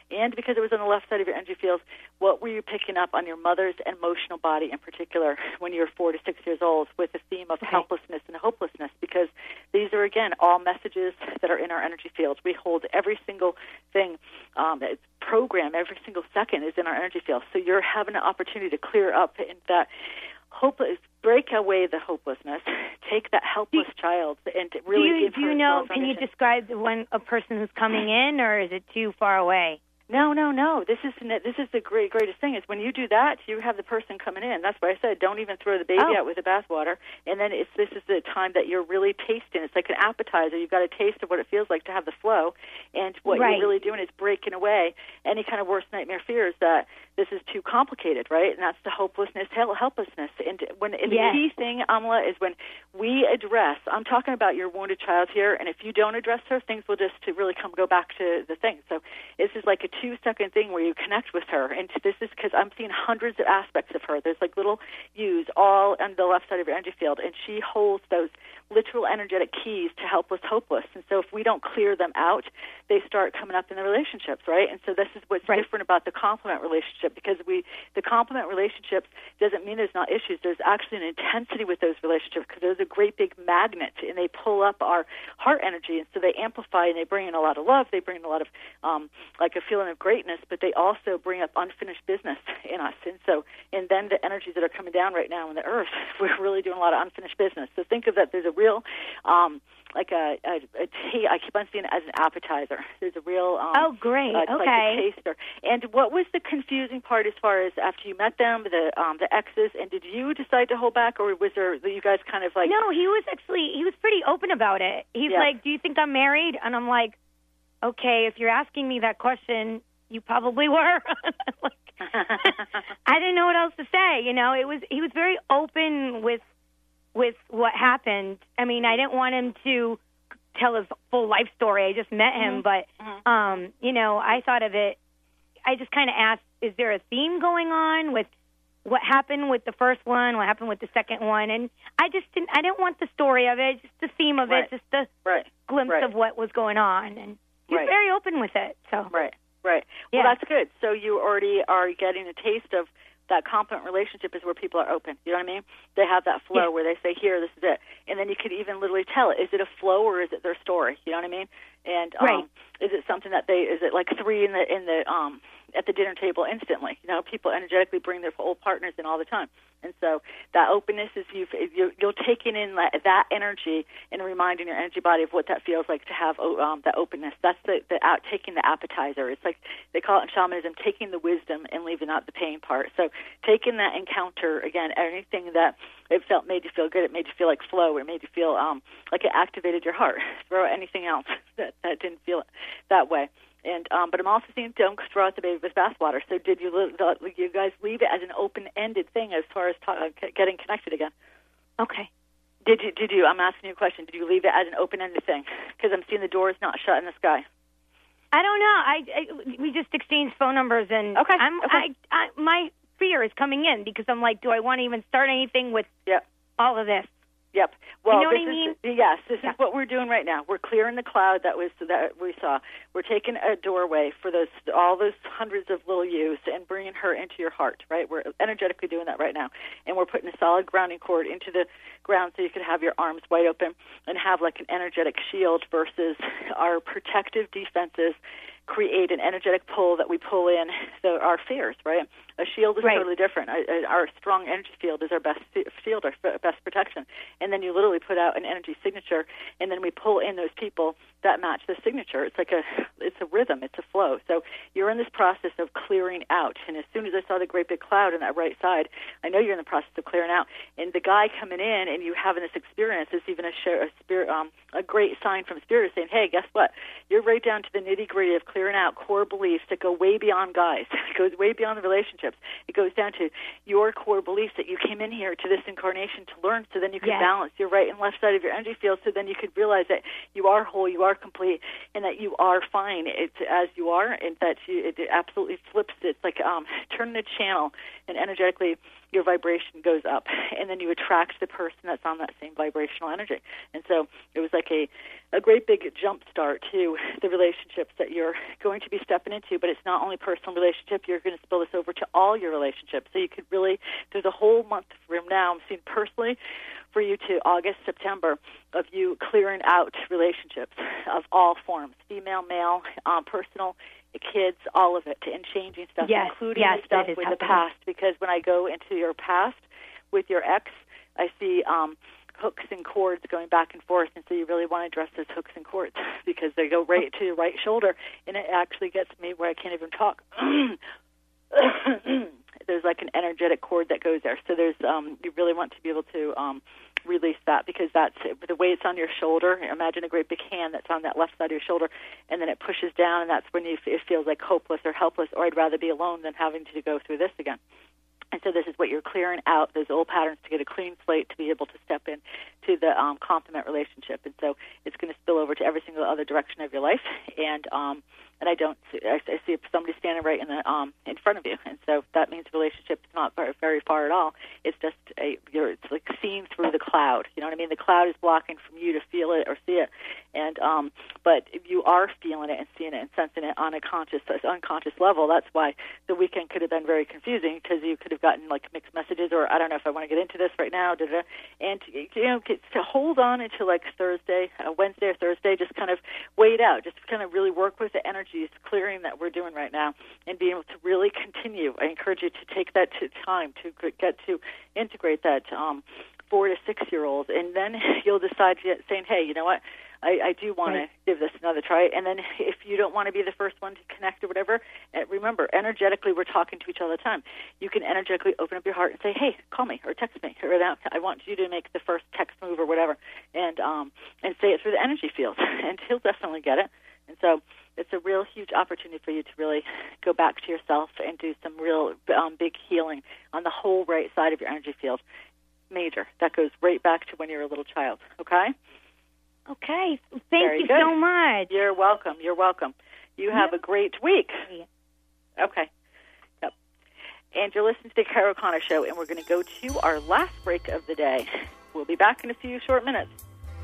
and because it was on the left side of your energy fields, what were you picking up on your mother's emotional body in particular when you were four to six years old with the theme of okay. helplessness and hopelessness? Because these are, again, all messages that are in our energy fields. We hold every single thing um, that's programmed, every single second is in our energy field. So you're having an opportunity to clear up in that hopeless, break away the hopelessness, take that helpless do, child, and really do you, give do her you know? Can you describe the one a person who's coming in, or is it too far away? No, no, no. This is this is the great greatest thing is when you do that, you have the person coming in. That's why I said don't even throw the baby oh. out with the bathwater. And then it's this is the time that you're really tasting. It's like an appetizer. You've got a taste of what it feels like to have the flow. And what right. you're really doing is breaking away any kind of worst nightmare fears that this is too complicated, right? And that's the hopelessness, helplessness. And when and yes. the key thing, Amala, is when we address. I'm talking about your wounded child here, and if you don't address her, things will just to really come go back to the thing. So this is like a two-second thing where you connect with her, and this is because I'm seeing hundreds of aspects of her. There's like little U's all on the left side of your energy field, and she holds those literal energetic keys to helpless, hopeless. And so if we don't clear them out, they start coming up in the relationships, right? And so this is what's right. different about the complement relationship, because we the complement relationships doesn't mean there's not issues. There's actually an intensity with those relationships because those are great big magnets, and they pull up our heart energy, and so they amplify and they bring in a lot of love. They bring in a lot of um, like a feeling of greatness, but they also bring up unfinished business in us. And so, and then the energies that are coming down right now in the earth, we're really doing a lot of unfinished business. So think of that. There's a real, um, like a, a, a tea, I keep on seeing it as an appetizer. There's a real, um, oh, great, uh, it's okay. like a taster. And what was the confusing part as far as after you met them, the um, the exes, and did you decide to hold back, or was there, you guys kind of like? No, he was actually, he was pretty open about it. He's yeah. like, do you think I'm married? And I'm like, okay, if you're asking me that question, you probably were. Like, I didn't know what else to say. You know, it was he was very open with with what happened. I mean, I didn't want him to tell his full life story. I just met him, mm-hmm. but mm-hmm. um, you know, I thought of it. I just kind of asked, is there a theme going on with what happened with the first one, what happened with the second one? And I just didn't. I didn't want the story of it, just the theme of right. it, just the right. glimpse right. of what was going on. And he was right. very open with it. So right. Right. Yeah. Well, that's good. So you already are getting a taste of that complement relationship is where people are open. You know what I mean? They have that flow yeah. where they say, here, this is it. And then you could even literally tell, is it a flow or is it their story? You know what I mean? And um, right. is it something that they, is it like three in the, in the, um, at the dinner table instantly? You know, people energetically bring their old partners in all the time. And so that openness is you've, you're, you're taking in that, that energy and reminding your energy body of what that feels like to have um, that openness. That's the, the out, taking the appetizer. It's like they call it in shamanism, taking the wisdom and leaving out the pain part. So taking that encounter, again, anything that it felt made you feel good, it made you feel like flow, it made you feel um, like it activated your heart. Throw out anything else that, that didn't feel that way. And um, but I'm also seeing don't throw out the baby with bathwater. So did you you guys leave it as an open-ended thing as far as ta- getting connected again? Okay. Did you? Did you? I'm asking you a question. Did you leave it as an open-ended thing? Because I'm seeing the doors not shut in the sky. I don't know. I, I we just exchanged phone numbers, and okay. I'm okay. I, I my fear is coming in because I'm like, do I want to even start anything with yep. all of this? Yep. Well, you know this what I mean? Is, yes, this yeah. is what we're doing right now. We're clearing the cloud that was that we saw. We're taking a doorway for those all those hundreds of little U's and bringing her into your heart. Right? We're energetically doing that right now, and we're putting a solid grounding cord into the ground so you could have your arms wide open and have like an energetic shield versus our protective defenses create an energetic pull that we pull in the, our fears, right? A shield is right. totally different. Our strong energy field is our best shield, our best protection. And then you literally put out an energy signature, and then we pull in those people that match the signature. It's like a, it's a rhythm, it's a flow. So you're in this process of clearing out. And as soon as I saw the great big cloud on that right side, I know you're in the process of clearing out. And the guy coming in and you having this experience is even a, share, a spirit, um, a great sign from Spirit saying, hey, guess what? You're right down to the nitty-gritty of clearing out core beliefs that go way beyond guys. It goes way beyond the relationships. It goes down to your core beliefs that you came in here to this incarnation to learn, so then you can yes. balance your right and left side of your energy field, so then you could realize that you are whole, you are complete, and that you are fine it's as you are, and that you, it absolutely flips. It's like um, turning the channel and energetically your vibration goes up, and then you attract the person that's on that same vibrational energy. And so it was like a, a great big jump start to the relationships that you're going to be stepping into, but it's not only personal relationship, you're going to spill this over to all your relationships. So you could really, there's a whole month from now, I'm seeing personally, for you to August, September, of you clearing out relationships of all forms, female, male, um, personal, kids, all of it, and changing stuff, yes, including yes, the stuff with happening. The past. Because when I go into your past with your ex, I see um, hooks and cords going back and forth, and so you really want to address those hooks and cords because they go right to your right shoulder, and it actually gets me where I can't even talk. There's like an energetic cord that goes there. So there's um, you really want to be able to um, release that because that's the way it's on your shoulder. Imagine a great big hand that's on that left side of your shoulder, and then it pushes down, and that's when you, it feels like hopeless or helpless, or I'd rather be alone than having to go through this again. And so this is what you're clearing out, those old patterns, to get a clean slate to be able to step in to the um, complement relationship. And so it's going to spill over to every single other direction of your life. And um, and I don't, I, I see somebody standing right in the um, in front of you. And so that means the relationship is not very, very far at all. It's just a, you're, it's like seeing through the cloud. You know what I mean? The cloud is blocking from you to feel it or see it. And um, but if you are feeling it and seeing it and sensing it on a conscious, unconscious level, that's why the weekend could have been very confusing because you could have gotten like mixed messages, or I don't know if I want to get into this right now. Da, da, and you know, to hold on until like Thursday, uh, Wednesday or Thursday, just kind of wait out, just kind of really work with the energies clearing that we're doing right now, and be able to really continue. I encourage you to take that to time to get to integrate that um, four to six year olds, and then you'll decide to get, saying, hey, you know what? I, I do want right. to give this another try. And then if you don't want to be the first one to connect or whatever, uh, remember, energetically, we're talking to each other all the time. You can energetically open up your heart and say, hey, call me or text me, or I want you to make the first text move or whatever, and um, and say it through the energy field, and he'll definitely get it. And so it's a real huge opportunity for you to really go back to yourself and do some real um, big healing on the whole right side of your energy field. Major. That goes right back to when you were a little child, okay? Okay. Thank Very you good. so much. You're welcome. You're welcome. You have yep. a great week. Okay. Yep. And you're listening to the Cara O'Connor Show, and we're going to go to our last break of the day. We'll be back in a few short minutes.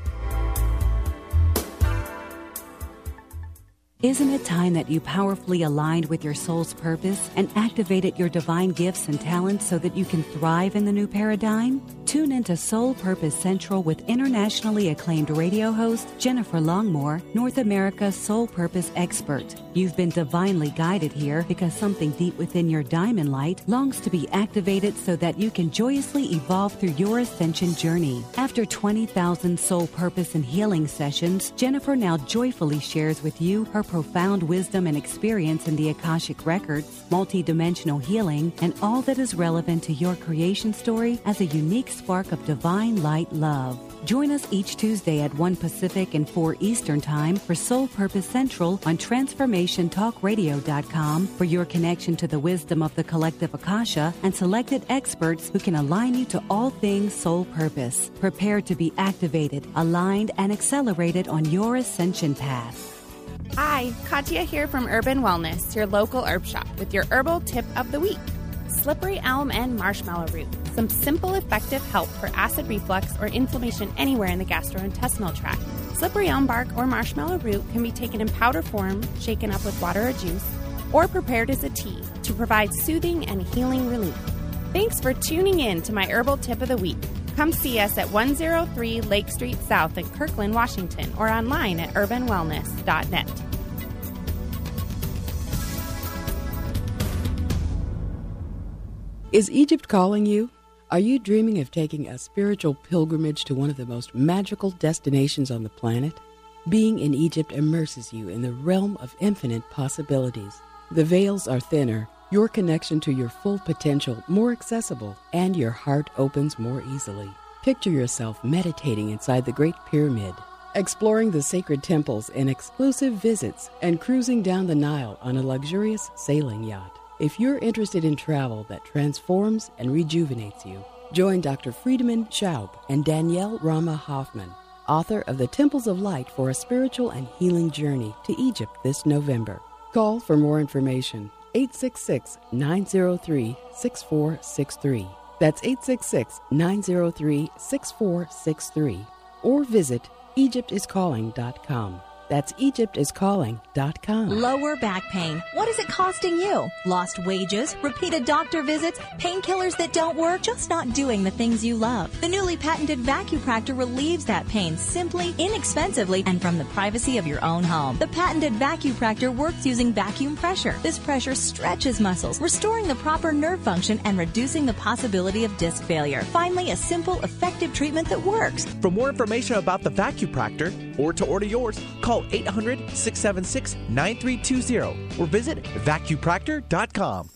Isn't it time that you powerfully aligned with your soul's purpose and activated your divine gifts and talents so that you can thrive in the new paradigm? Tune into Soul Purpose Central with internationally acclaimed radio host Jennifer Longmore, North America's soul purpose expert. You've been divinely guided here because something deep within your diamond light longs to be activated so that you can joyously evolve through your ascension journey. After twenty thousand soul purpose and healing sessions, Jennifer now joyfully shares with you her profound wisdom and experience in the Akashic Records, multidimensional healing, and all that is relevant to your creation story as a unique spark of divine light love. Join us each Tuesday at one Pacific and four Eastern Time for Soul Purpose Central on transformation talk radio dot com for your connection to the wisdom of the collective Akasha and selected experts who can align you to all things soul purpose. Prepare to be activated, aligned, and accelerated on your ascension path. Hi, Katya here from Urban Wellness, your local herb shop, with your herbal tip of the week. Slippery elm and marshmallow root. Some simple, effective help for acid reflux or inflammation anywhere in the gastrointestinal tract. Slippery elm bark or marshmallow root can be taken in powder form, shaken up with water or juice, or prepared as a tea to provide soothing and healing relief. Thanks for tuning in to my herbal tip of the week. Come see us at one oh three Lake Street South in Kirkland, Washington, or online at urban wellness dot net. Is Egypt calling you? Are you dreaming of taking a spiritual pilgrimage to one of the most magical destinations on the planet? Being in Egypt immerses you in the realm of infinite possibilities. The veils are thinner, your connection to your full potential more accessible, and your heart opens more easily. Picture yourself meditating inside the Great Pyramid, exploring the sacred temples in exclusive visits, and cruising down the Nile on a luxurious sailing yacht. If you're interested in travel that transforms and rejuvenates you, join Doctor Friedemann Schaub and Danielle Rama Hoffman, author of The Temples of Light, for a spiritual and healing journey to Egypt this November. Call for more information, eight six six, nine oh three, six four six three. That's eight six six, nine zero three, six four six three. Or visit Egypt is calling dot com. That's Egypt is calling dot com. Lower back pain. What is it costing you? Lost wages? Repeated doctor visits? Painkillers that don't work? Just not doing the things you love. The newly patented Vacupractor relieves that pain simply, inexpensively, and from the privacy of your own home. The patented Vacupractor works using vacuum pressure. This pressure stretches muscles, restoring the proper nerve function and reducing the possibility of disc failure. Finally, a simple, effective treatment that works. For more information about the Vacupractor or to order yours, call eight hundred, six seven six, nine three two zero or visit vacupractor dot com.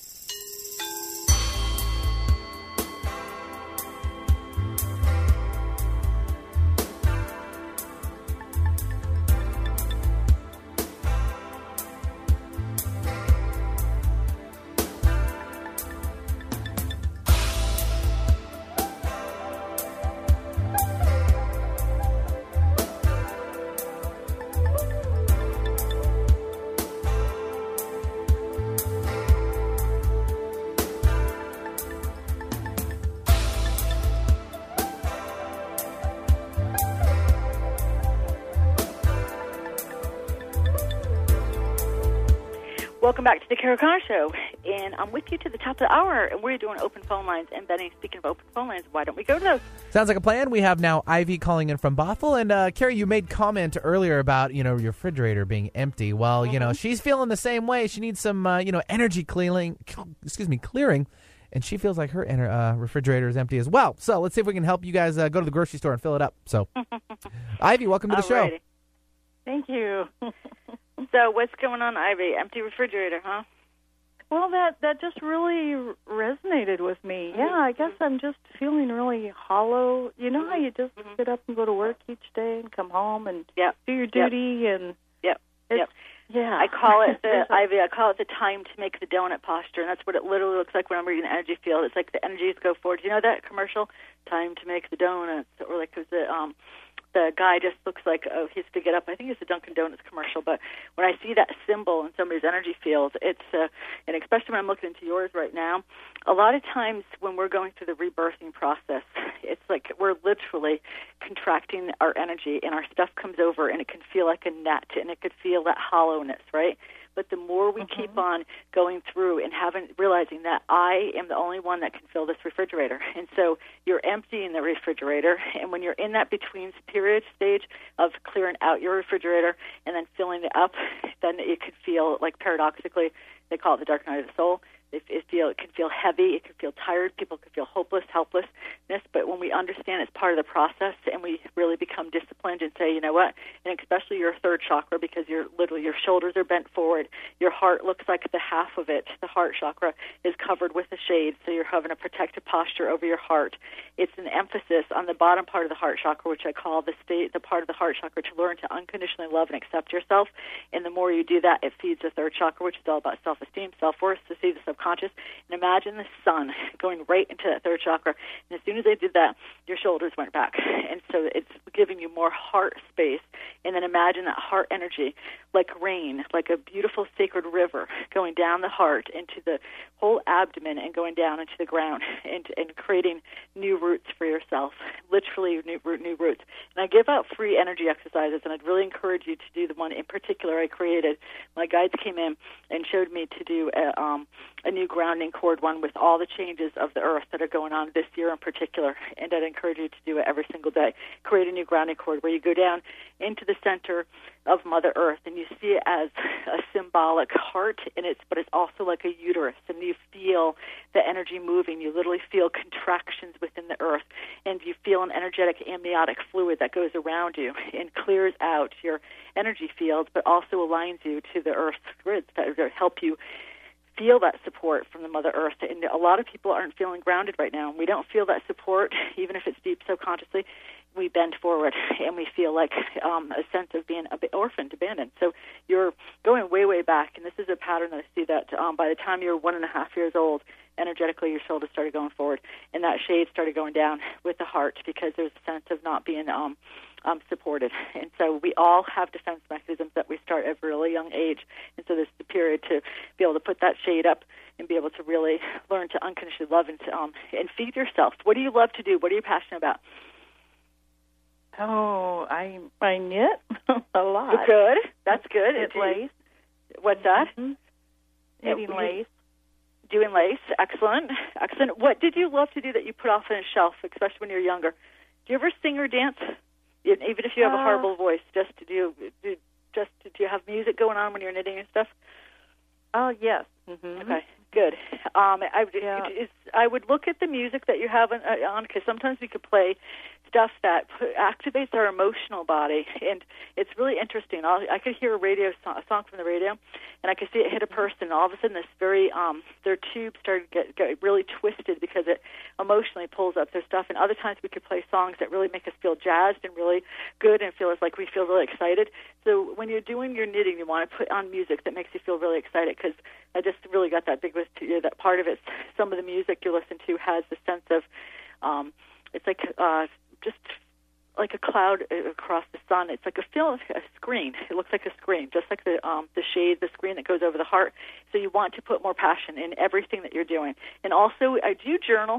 Welcome back to the Carol Connor Show, and I'm with you to the top of the hour, and we're doing open phone lines. And Benny, speaking of open phone lines, why don't we go to those? Sounds like a plan. We have now Ivy calling in from Bothell, and uh, Carrie, you made comment earlier about you know your refrigerator being empty. Well, mm-hmm. you know she's feeling the same way. She needs some uh, you know energy clearing, excuse me, clearing, and she feels like her uh, refrigerator is empty as well. So let's see if we can help you guys uh, go to the grocery store and fill it up. So, Ivy, welcome to the Alrighty. show. Thank you. So what's going on, Ivy? Empty refrigerator, huh? Well, that, that just really resonated with me. Yeah, I guess I'm just feeling really hollow. You know how you just mm-hmm. get up and go to work each day and come home and yep. do your duty yep. and yep. It's, yep. Yeah, I call it the Ivy. I call it the time to make the donut posture, and that's what it literally looks like when I'm reading the energy field. It's like the energies go forward. You know that commercial, "Time to make the donuts," or like it was the um, the guy just looks like oh he's to get up. I think it's a Dunkin' Donuts commercial. But when I see that symbol in somebody's energy field, it's uh, and especially when I'm looking into yours right now, a lot of times when we're going through the rebirthing process, it's like we're literally contracting our energy, and our stuff comes over, and it can feel like a net, and it could feel that hollowness, right? But the more we mm-hmm. keep on going through and having realizing that I am the only one that can fill this refrigerator, and so you're emptying the refrigerator, and when you're in that between period stage of clearing out your refrigerator and then filling it up, then it could feel like paradoxically, they call it the dark night of the soul. It, it feel it can feel heavy. It can feel tired. People can feel hopeless, helplessness. But when we understand it's part of the process, and we really become disciplined and say, you know what, and especially your third chakra, because you're literally your shoulders are bent forward, your heart looks like the half of it. The heart chakra is covered with a shade, so you're having a protective posture over your heart. It's an emphasis on the bottom part of the heart chakra, which I call the state, the part of the heart chakra to learn to unconditionally love and accept yourself. And the more you do that, it feeds the third chakra, which is all about self-esteem, self-worth, to see the subconscious. And imagine the sun going right into that third chakra. And as soon as they did that, your shoulders went back. And so it's giving you more heart space. And then imagine that heart energy like rain, like a beautiful sacred river going down the heart into the whole abdomen and going down into the ground and, and creating new roots for yourself, literally new, new roots. And I give out free energy exercises, and I'd really encourage you to do the one in particular I created. My guides came in and showed me to do a, um, a new grounding cord one with all the changes of the earth that are going on this year in particular, and I'd encourage you to do it every single day. Create a new grounding cord where you go down into the center of Mother Earth, and you see it as a symbolic heart, and it's but it's also like a uterus, and you feel the energy moving. You literally feel contractions within the earth, and you feel an energetic amniotic fluid that goes around you and clears out your energy fields, but also aligns you to the earth's grids that help you feel that support from the Mother Earth. And a lot of people aren't feeling grounded right now. We don't feel that support, even if it's deep subconsciously. We bend forward, and we feel like um, a sense of being a bit orphaned, abandoned. So you're going way, way back, and this is a pattern that I see that um, by the time you're one and a half years old, energetically your shoulders started going forward, and that shade started going down with the heart because there's a sense of not being um, um, supported. And so we all have defense mechanisms that we start at a really young age, and so this is the period to be able to put that shade up and be able to really learn to unconditionally love and, um, and feed yourself. What do you love to do? What are you passionate about? Oh, I I knit a lot. Good. That's good. Knit lace. What's that? Mm-hmm. Knitting yeah, lace. Doing lace. Excellent. Excellent. What did you love to do that you put off on a shelf, especially when you were younger? Do you ever sing or dance? Even if you have a Uh, horrible voice, just to do, do just to, do you have music going on when you're knitting and stuff? Oh, yes. Mm-hmm. Okay, good. Um, I, Yeah. is, I would look at the music that you have on, uh, on because sometimes we could play stuff that p- activates our emotional body, and it's really interesting. I'll, I could hear a radio song, a song from the radio, and I could see it hit a person, and all of a sudden this very, um, their tube started to get, get really twisted because it emotionally pulls up their stuff, and other times we could play songs that really make us feel jazzed and really good and feel like we feel really excited. So when you're doing your knitting, you want to put on music that makes you feel really excited, because I just really got that big with you, that part of it, some of the music you listen to has the sense of, um, it's like uh, just like a cloud across the sun. It's like a film, a screen. It looks like a screen, just like the um, the shade, the screen that goes over the heart. So you want to put more passion in everything that you're doing. And also, I do journal.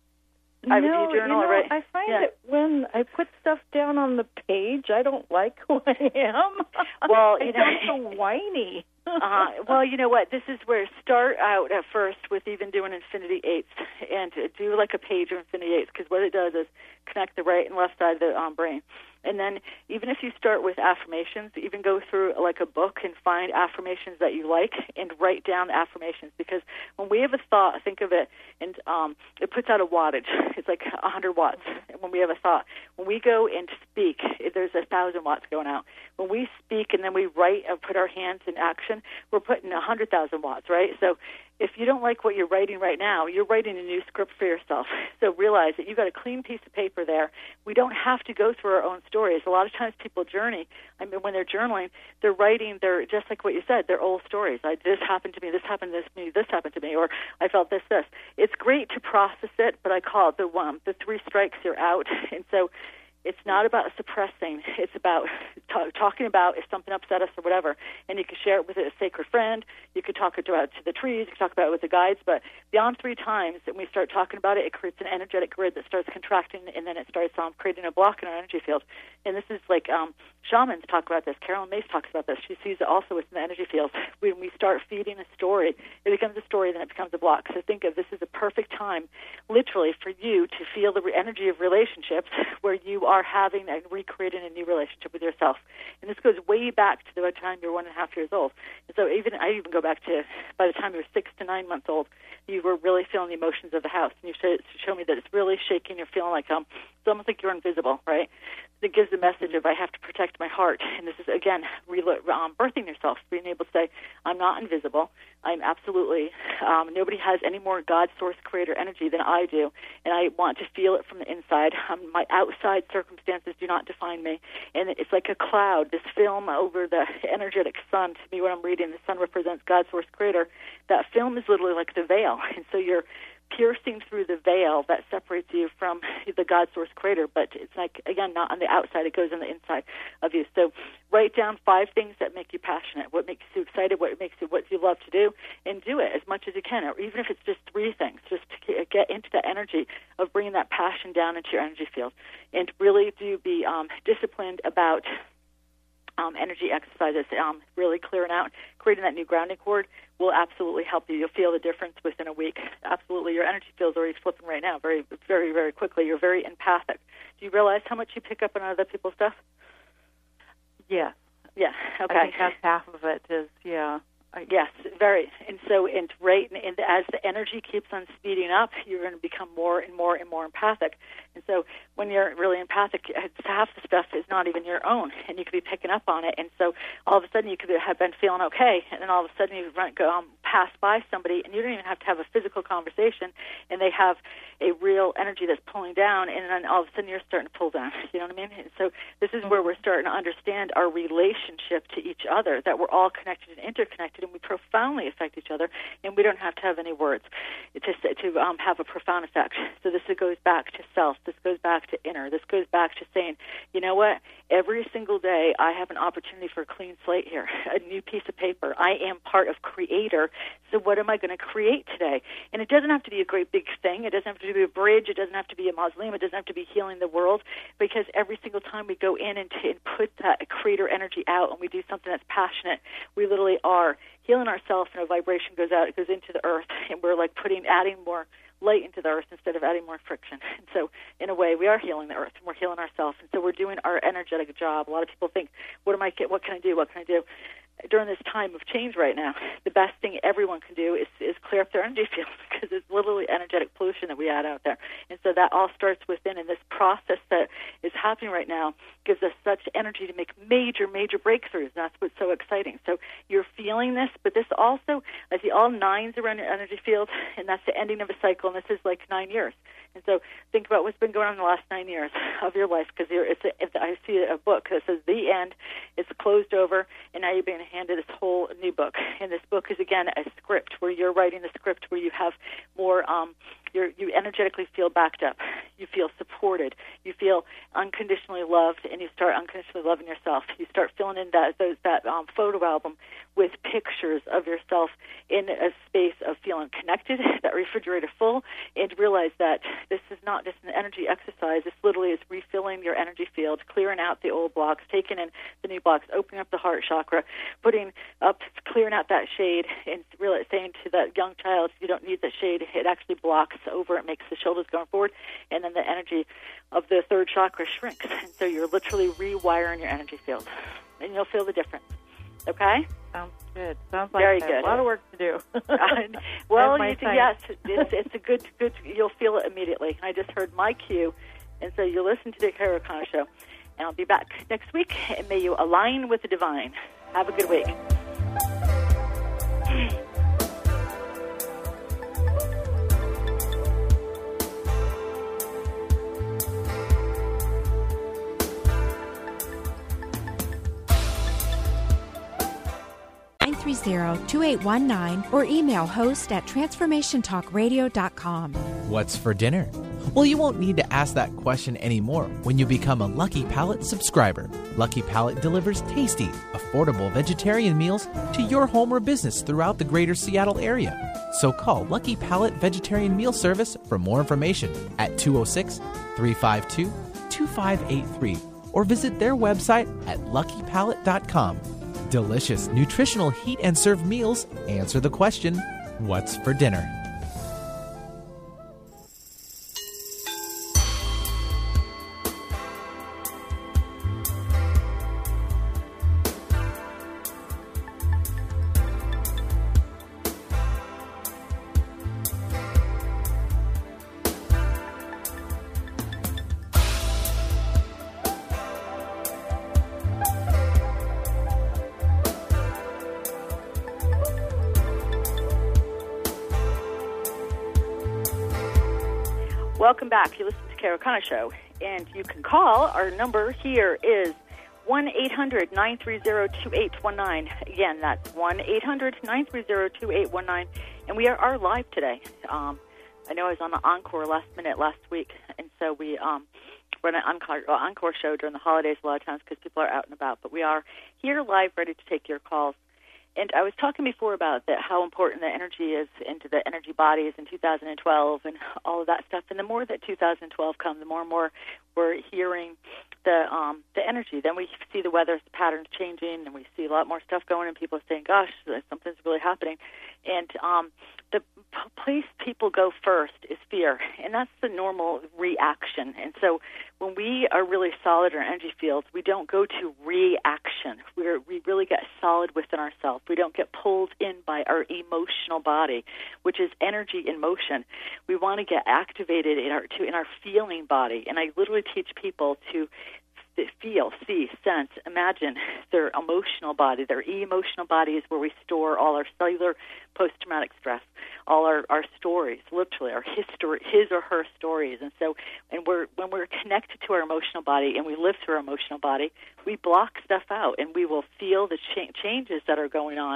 I no, do you journal, you know, right? I find yeah. that when I put stuff down on the page, I don't like who I am. Well, I you know, sound so whiny. uh, well, you know what? This is where start out at first with even doing infinity eights and do like a page of infinity eights, because what it does is connect the right and left side of the um, brain. And then even if you start with affirmations, even go through like a book and find affirmations that you like and write down the affirmations, because when we have a thought, think of it, and um, it puts out a wattage. It's like one hundred watts when we have a thought. When we go and speak, there's a one thousand watts going out. When we speak and then we write and put our hands in action, we're putting one hundred thousand watts, right? So if you don't like what you're writing right now, you're writing a new script for yourself. So realize that you've got a clean piece of paper there. We don't have to go through our own stories. A lot of times people journey. I mean, when they're journaling, they're writing their, just like what you said, their old stories. Like, this happened to me, this happened to me, this happened to me, or I felt this, this. It's great to process it, but I call it the one, the three strikes, you're out. And so it's not about suppressing. It's about t- talking about if something upset us or whatever. And you can share it with a sacred friend. You could talk it about to the trees. You can talk about it with the guides. But beyond three times, when we start talking about it, it creates an energetic grid that starts contracting, and then it starts um, creating a block in our energy field. And this is like um, shamans talk about this. Carolyn Mace talks about this. She sees it also within the energy field. When we start feeding a story, it becomes a story, then it becomes a block. So think of this as a perfect time, literally, for you to feel the re- energy of relationships where you are having and recreating a new relationship with yourself. And this goes way back to the time you're one and a half years old. And so even I even go back to by the time you were six to nine months old, you were really feeling the emotions of the house. And you show, show me that it's really shaking. You're feeling like um, it's almost like you're invisible, right? It gives the message of I have to protect my heart. And this is, again, re- um, birthing yourself, being able to say, I'm not invisible. I'm absolutely, um, nobody has any more God, source, creator energy than I do. And I want to feel it from the inside. Um, my outside circumstances do not define me. And it's like a cloud, this film over the energetic sun. To me, when I'm reading, the sun represents God, source, creator. That film is literally like the veil. And so you're piercing through the veil that separates you from the God source creator, but it's like, again, not on the outside, it goes on the inside of you. So write down five things that make you passionate, what makes you excited, what makes you, what you love to do, and do it as much as you can, or even if it's just three things, just to get into the energy of bringing that passion down into your energy field. And really do be um, disciplined about Um, energy exercises, um, really clearing out, creating that new grounding cord will absolutely help you. You'll feel the difference within a week. Absolutely. Your energy field's already flipping right now very, very, very quickly. You're very empathic. Do you realize how much you pick up on other people's stuff? Yeah. Yeah, okay. I think that's half of it is, yeah. I, yes, very. And so, and right, and, and as the energy keeps on speeding up, you're going to become more and more and more empathic. And so when you're really empathic, half the stuff is not even your own, and you could be picking up on it. And so all of a sudden you could have been feeling okay, and then all of a sudden you run, go um, pass by somebody, and you don't even have to have a physical conversation, and they have a real energy that's pulling down, and then all of a sudden you're starting to pull down. You know what I mean? And so this is where we're starting to understand our relationship to each other, that we're all connected and interconnected, and we profoundly affect each other, and we don't have to have any words to to um, have a profound effect. So this goes back to self. This goes back to inner. This goes back to saying, you know what? Every single day I have an opportunity for a clean slate here, a new piece of paper. I am part of Creator, so what am I going to create today? And it doesn't have to be a great big thing. It doesn't have to be a bridge. It doesn't have to be a mausoleum. It doesn't have to be healing the world, because every single time we go in and, t- and put that Creator energy out and we do something that's passionate, we literally are healing ourselves, and a vibration goes out. It goes into the earth, and we're like putting, adding more light into the earth instead of adding more friction. And so, in a way, we are healing the earth, and we're healing ourselves. And so, we're doing our energetic job. A lot of people think, "What am I? What can I do? What can I do?" During this time of change right now, the best thing everyone can do is, is clear up their energy field, because it's literally energetic pollution that we add out there. And so that all starts within, and this process that is happening right now gives us such energy to make major, major breakthroughs. That's what's so exciting. So you're feeling this, but this also, I see all nines around your energy field, and that's the ending of a cycle, and this is like nine years. And so think about what's been going on in the last nine years of your life, because it's a, it's, I see a book that says the end, it's closed over, and now you're being handed this whole new book. And this book is, again, a script where you're writing the script where you have more, um, you're, you energetically feel backed up. You feel supported. You feel unconditionally loved, and you start unconditionally loving yourself. You start filling in that, those, that um, photo album with pictures of yourself in a space of feeling connected, that refrigerator full, and realize that this is not just an energy exercise. This literally is refilling your energy field, clearing out the old blocks, taking in the new blocks, opening up the heart chakra, putting up, clearing out that shade, and really saying to that young child, you don't need that shade. It actually blocks over. It makes the shoulders going forward, and then the energy of the third chakra shrinks. And so you're literally rewiring your energy field, and you'll feel the difference. Okay? Sounds good. Sounds like very a good. lot of work to do. Well, you, yes, it's, it's a good, good. You'll feel it immediately. I just heard my cue, and so you listen to the Carol O'Connor Show, and I'll be back next week. And may you align with the divine. Have a good week. nine three zero, two eight one nine or email host at transformation talk radio dot com. What's for dinner? Well, you won't need to ask that question anymore when you become a Lucky Palette subscriber. Lucky Palette delivers tasty, affordable vegetarian meals to your home or business throughout the greater Seattle area. So call Lucky Palette Vegetarian Meal Service for more information at two oh six, three five two, two five eight three or visit their website at lucky palette dot com. Delicious, nutritional heat and serve meals answer the question, what's for dinner? Welcome back. You listen to Carol O'Connor Show, and you can call. Our number here is one eight hundred nine three zero two eight one nine. Again, that's one eight hundred nine three zero two eight one nine, and we are, are live today. Um, I know I was on the Encore last minute last week, and so we um, run an Encore, uh, Encore show during the holidays a lot of times because people are out and about, but we are here live ready to take your calls. And I was talking before about that, how important the energy is into the energy bodies in two thousand twelve and all of that stuff. And the more that two thousand twelve comes, the more and more we're hearing the um, the energy. Then we see the weather patterns changing, and we see a lot more stuff going, and people are saying, gosh, something's really happening. And um, the place people go first is fear, and that's the normal reaction. And so when we are really solid in our energy fields, we don't go to reaction. We're, we really get solid within ourselves. We don't get pulled in by our emotional body, which is energy in motion. We want to get activated in our to, in our feeling body. And I literally teach people to feel, see, sense, imagine their emotional body. Their emotional body is where we store all our cellular post-traumatic stress, all our, our stories, literally our history, his or her stories. And so, and we're when we're connected to our emotional body and we live through our emotional body, we block stuff out, and we will feel the cha- changes that are going on.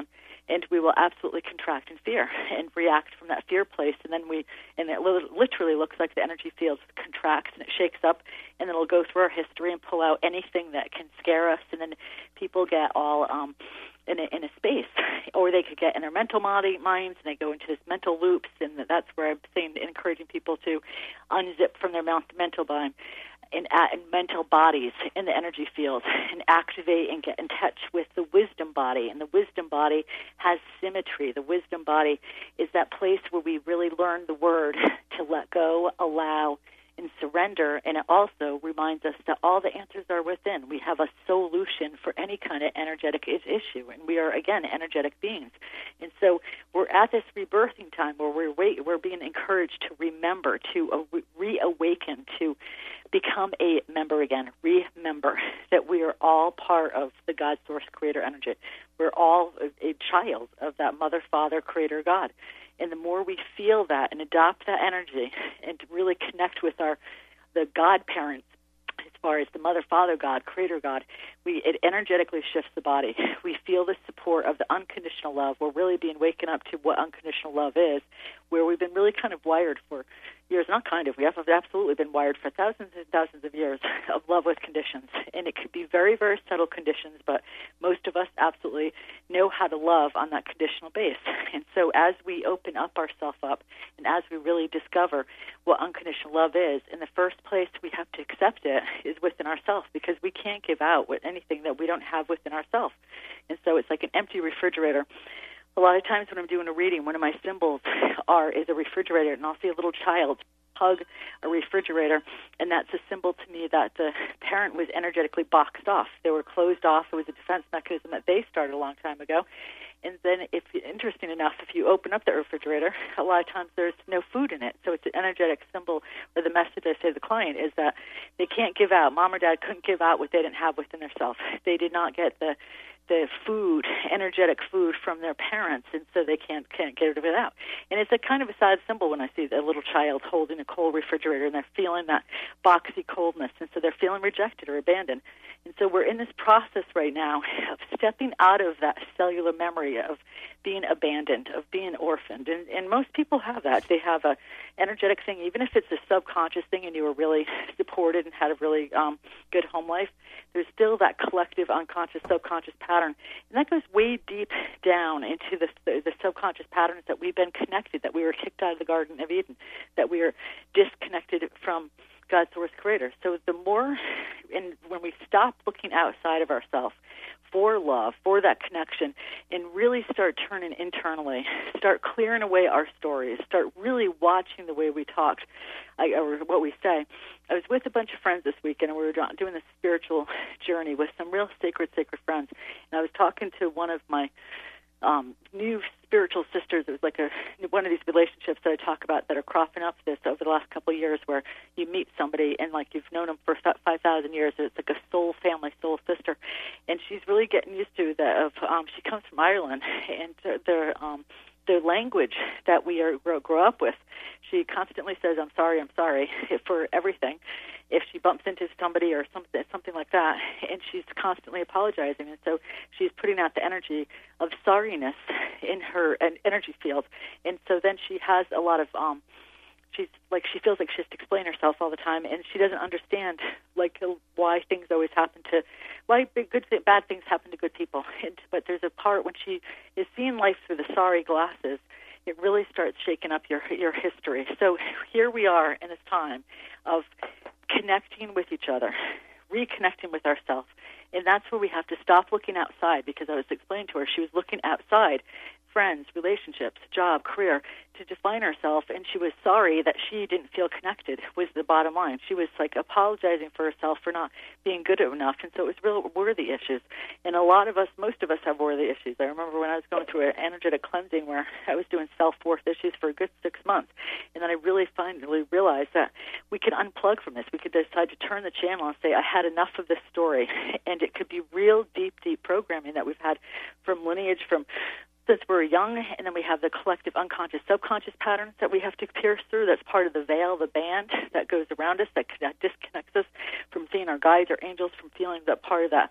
and we will absolutely contract in fear and react from that fear place. And then we, and it li- literally looks like the energy field contracts and it shakes up, and then it'll go through our history and pull out anything that can scare us. And then people get all um, in a, in a space, or they could get in their mental body, minds, and they go into this mental loops. And that's where I'm saying, encouraging people to unzip from their mental mind. In, uh, in mental bodies in the energy field and activate and get in touch with the wisdom body. And the wisdom body has symmetry. The wisdom body is that place where we really learn the word to let go, allow, and surrender. And it also reminds us that all the answers are within. We have a solution for any kind of energetic issue, and we are, again, energetic beings. And so we're at this rebirthing time where we're wait, we're being encouraged to remember, to uh, re- reawaken, to become a member again. Remember that we are all part of the God, Source, Creator energy. We're all a, a child of that Mother, Father, Creator, God. And the more we feel that and adopt that energy and to really connect with our the God parents, as far as the Mother, Father, God, Creator, God, we it energetically shifts the body. We feel the support of the unconditional love. We're really being waken up to what unconditional love is, where we've been really kind of wired for years, not kind of, we have absolutely been wired for thousands and thousands of years of love with conditions. And it could be very, very subtle conditions, but most of us absolutely know how to love on that conditional base. And so as we open up ourselves up and as we really discover what unconditional love is, in the first place we have to accept it is within ourselves, because we can't give out with anything that we don't have within ourselves. And so it's like an empty refrigerator. A lot of times when I'm doing a reading, one of my symbols are is a refrigerator, and I'll see a little child hug a refrigerator, and that's a symbol to me that the parent was energetically boxed off. They were closed off. It was a defense mechanism that they started a long time ago. And then, if interesting enough, if you open up the refrigerator, a lot of times there's no food in it. So it's an energetic symbol, or the message I say to the client is that they can't give out. Mom or dad couldn't give out what they didn't have within themselves. They did not get the the food, energetic food from their parents, and so they can't can't get it out. And it's a kind of a sad symbol when I see a little child holding a cold refrigerator, and they're feeling that boxy coldness, and so they're feeling rejected or abandoned. And so we're in this process right now of stepping out of that cellular memory of being abandoned, of being orphaned. And, and most people have that. They have a energetic thing, even if it's a subconscious thing and you were really supported and had a really um, good home life, there's still that collective unconscious, subconscious pattern. And that goes way deep down into the, the, the subconscious patterns that we've been connected, that we were kicked out of the Garden of Eden, that we are disconnected from God, Source, Creator. So the more, and when we stop looking outside of ourselves for love, for that connection, and really start turning internally, start clearing away our stories, start really watching the way we talk, I, or what we say. I was with a bunch of friends this weekend, and we were doing this spiritual journey with some real sacred, sacred friends. And I was talking to one of my Um, new spiritual sisters. It was like a one of these relationships that I talk about that are cropping up this over the last couple of years, where you meet somebody and like you've known them for five thousand years. It's like a soul family, soul sister, and she's really getting used to that. Of um, she comes from Ireland, and their um, their language that we are grow, grow up with. She constantly says, "I'm sorry, I'm sorry" for everything. If she bumps into somebody or something, something like that, and she's constantly apologizing, and so she's putting out the energy of sorriness in her an energy field, and so then she has a lot of um, she's like she feels like she has to explain herself all the time, and she doesn't understand like why things always happen to why good bad things happen to good people. And, but there's a part when she is seeing life through the sorry glasses, it really starts shaking up your your history. So here we are in this time of connecting with each other, reconnecting with ourselves. And that's where we have to stop looking outside, because I was explaining to her, she was looking outside, friends, relationships, job, career, to define herself, and she was sorry that she didn't feel connected, was the bottom line. She was like apologizing for herself for not being good enough, and so it was real worthy issues. And a lot of us, most of us have worthy issues. I remember when I was going through an energetic cleansing where I was doing self-worth issues for a good six months, and then I really finally realized that we could unplug from this. We could decide to turn the channel and say, I had enough of this story, and it could be real deep, deep programming that we've had from lineage, from since we're young, and then we have the collective unconscious, subconscious patterns that we have to pierce through. That's part of the veil, the band that goes around us, that, that disconnects us from seeing our guides or angels, from feeling that part of that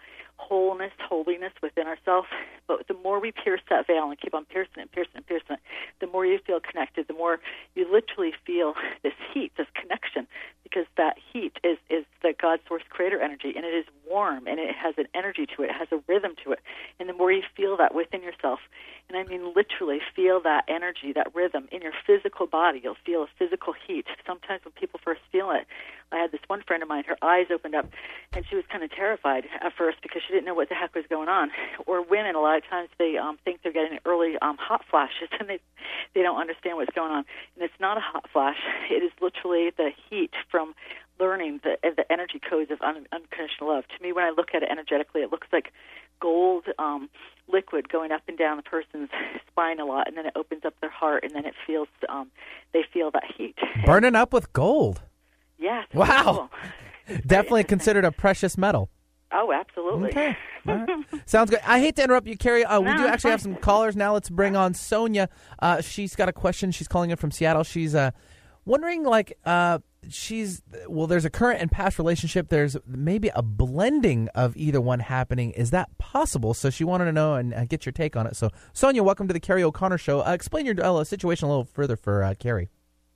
wholeness, holiness within ourselves. But the more we pierce that veil and keep on piercing it, piercing it, piercing it, the more you feel connected, the more you literally feel this heat, this connection, because that heat is, is the God source creator energy, and it is warm, and it has an energy to it, it has a rhythm to it. And the more you feel that within yourself, and I mean literally feel that energy, that rhythm in your physical body, you'll feel a physical heat. Sometimes when people first feel it, I had this one friend of mine, her eyes opened up, and she was kind of terrified at first because she didn't know what the heck was going on. Or women, a lot of times, they um, think they're getting early um, hot flashes, and they they don't understand what's going on. And it's not a hot flash. It is literally the heat from learning the, the energy codes of un, unconditional love. To me, when I look at it energetically, it looks like gold um, liquid going up and down the person's spine a lot, and then it opens up their heart, and then it feels um, they feel that heat. Burning up with gold. Yeah. Wow. Definitely considered a precious metal. Oh, absolutely. Okay. All right. Sounds good. I hate to interrupt you, Carrie. Uh, we No, do it's actually have fine. some callers now. Let's bring on Sonia. Uh, she's got a question. She's calling in from Seattle. She's uh, wondering, like, uh, she's, well, there's a current and past relationship. There's maybe a blending of either one happening. Is that possible? So she wanted to know and uh, get your take on it. So, Sonia, welcome to the Carrie O'Connor Show. Uh, explain your uh, situation a little further for uh, Carrie.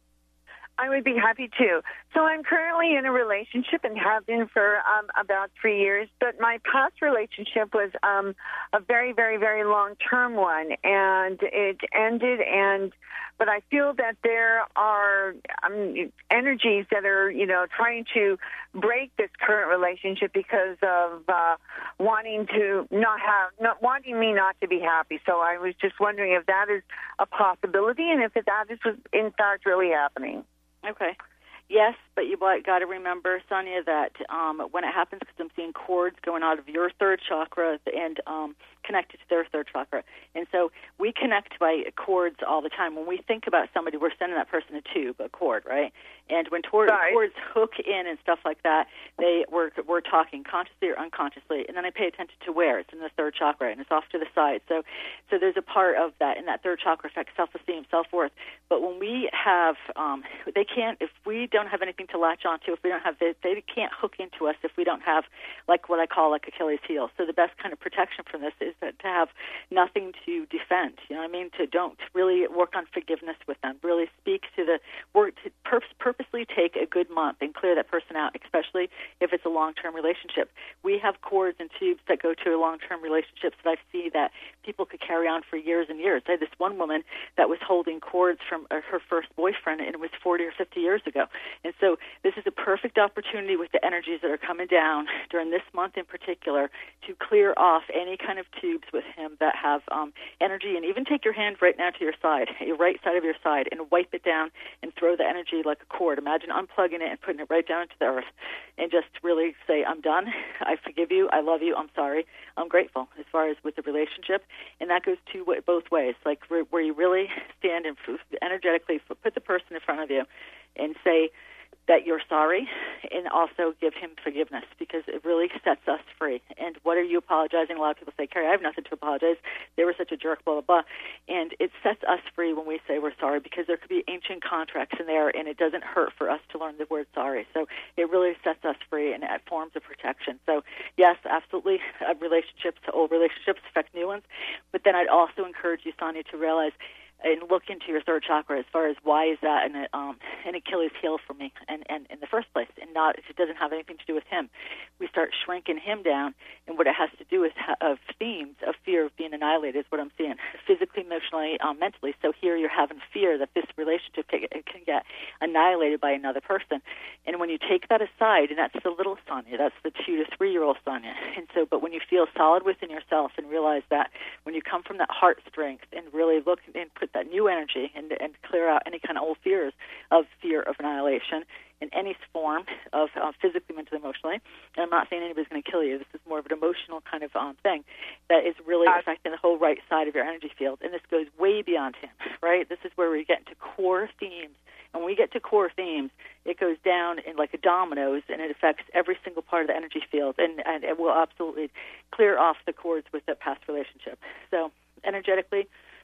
I would be happy to. So I'm currently in a relationship and have been for um, about three years, but my past relationship was um, a very, very, very long-term one, and it ended, and but I feel that there are um, energies that are, you know, trying to break this current relationship because of uh, wanting to not have, not wanting me not to be happy. So I was just wondering if that is a possibility and if that is in fact really happening. Okay. Yes, but you got to remember, Sonia, that um, when it happens, because I'm seeing cords going out of your third chakra and um, connected to their third chakra. And so we connect by cords all the time. When we think about somebody, we're sending that person a tube, a cord, right? And when tor- right. cords hook in and stuff like that, they we're, we're talking consciously or unconsciously. And then I pay attention to where. It's in the third chakra, and it's off to the side. So so there's a part of that in that third chakra affects self-esteem, self-worth. But when we have, um, they can't, if we don't have anything to latch onto, if we don't have, they, they can't hook into us if we don't have, like what I call like Achilles heel. So the best kind of protection from this is that to have nothing to defend. You know what I mean? To don't really work on forgiveness with them. Really speak to the work to pur- purposely take a good month and clear that person out, especially if it's a long-term relationship. We have cords and tubes that go to long-term relationships that I see that people could carry on for years and years. I had this one woman that was holding cords from uh, her first boyfriend, and it was forty or fifty years ago. And so this is a perfect opportunity with the energies that are coming down during this month in particular to clear off any kind of tubes with him that have um, energy. And even take your hand right now to your side, your right side of your side, and wipe it down and throw the energy like a cord. Imagine unplugging it and putting it right down into the earth and just really say, I'm done. I forgive you. I love you. I'm sorry. I'm grateful as far as with the relationship. And that goes two way, both ways, like where, where you really stand and energetically put the person in front of you and say that you're sorry, and also give him forgiveness, because it really sets us free. And what are you apologizing? A lot of people say, Carrie, I have nothing to apologize. They were such a jerk, blah, blah, blah. And it sets us free when we say we're sorry, because there could be ancient contracts in there, and it doesn't hurt for us to learn the word sorry. So it really sets us free and forms of protection. So, yes, absolutely, uh, relationships, old relationships affect new ones. But then I'd also encourage you, Sonia, to realize and look into your third chakra as far as why is that an, um, an Achilles heel for me and, and in the first place, and not if it doesn't have anything to do with him. We start shrinking him down, and what it has to do is ha- of themes of fear of being annihilated is what I'm seeing, physically, emotionally, um, mentally. So here you're having fear that this relationship can, can get annihilated by another person. And when you take that aside, and that's the little Sonia, that's the two to three-year-old Sonia. And so, but when you feel solid within yourself and realize that when you come from that heart strength and really look and put that new energy and, and clear out any kind of old fears of fear of annihilation in any form of uh, physically, mentally, emotionally. And I'm not saying anybody's going to kill you. This is more of an emotional kind of um, thing that is really affecting the whole right side of your energy field. And this goes way beyond him, right? This is where we get into core themes. And when we get to core themes, it goes down in like a dominoes, and it affects every single part of the energy field. And, and it will absolutely clear off the cords with that past relationship. So energetically,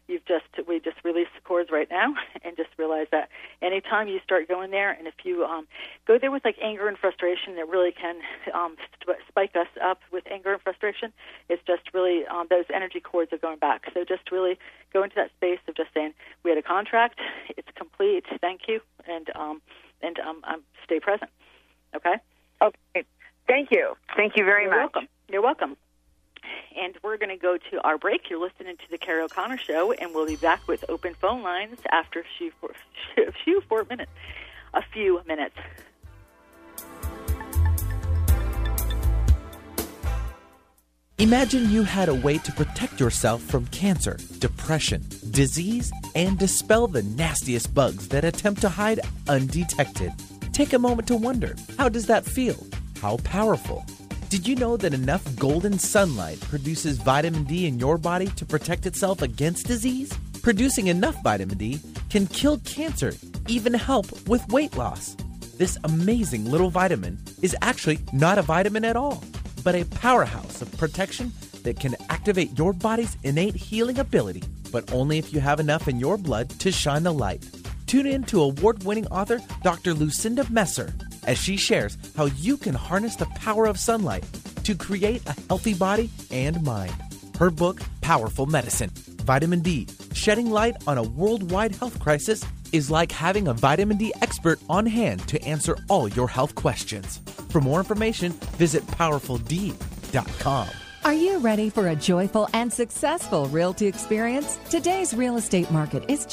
you've just we just released the cords right now, and just realize that anytime you start going there, and if you um, go there with like anger and frustration, that really can um, st- spike us up with anger and frustration. It's just really um, those energy cords are going back. So just really go into that space of just saying, we had a contract, it's complete, thank you, and um, and um, um, stay present. Okay. Okay. Thank you. Thank you very You're much. Welcome. You're welcome. And we're going to go to our break. You're listening to the Carrie O'Connor Show, and we'll be back with open phone lines after a few, a few four minutes. A few minutes. Imagine you had a way to protect yourself from cancer, depression, disease, and dispel the nastiest bugs that attempt to hide undetected. Take a moment to wonder, how does that feel? How powerful? Did you know that enough golden sunlight produces vitamin D in your body to protect itself against disease? Producing enough vitamin D can kill cancer, even help with weight loss. This amazing little vitamin is actually not a vitamin at all, but a powerhouse of protection that can activate your body's innate healing ability, but only if you have enough in your blood to shine the light. Tune in to award-winning author Doctor Lucinda Messer as she shares how you can harness the power of sunlight to create a healthy body and mind. Her book, Powerful Medicine, Vitamin D, Shedding Light on a Worldwide Health Crisis, is like having a vitamin D expert on hand to answer all your health questions. For more information, visit powerful d dot com. Are you ready for a joyful and successful realty experience? Today's real estate market is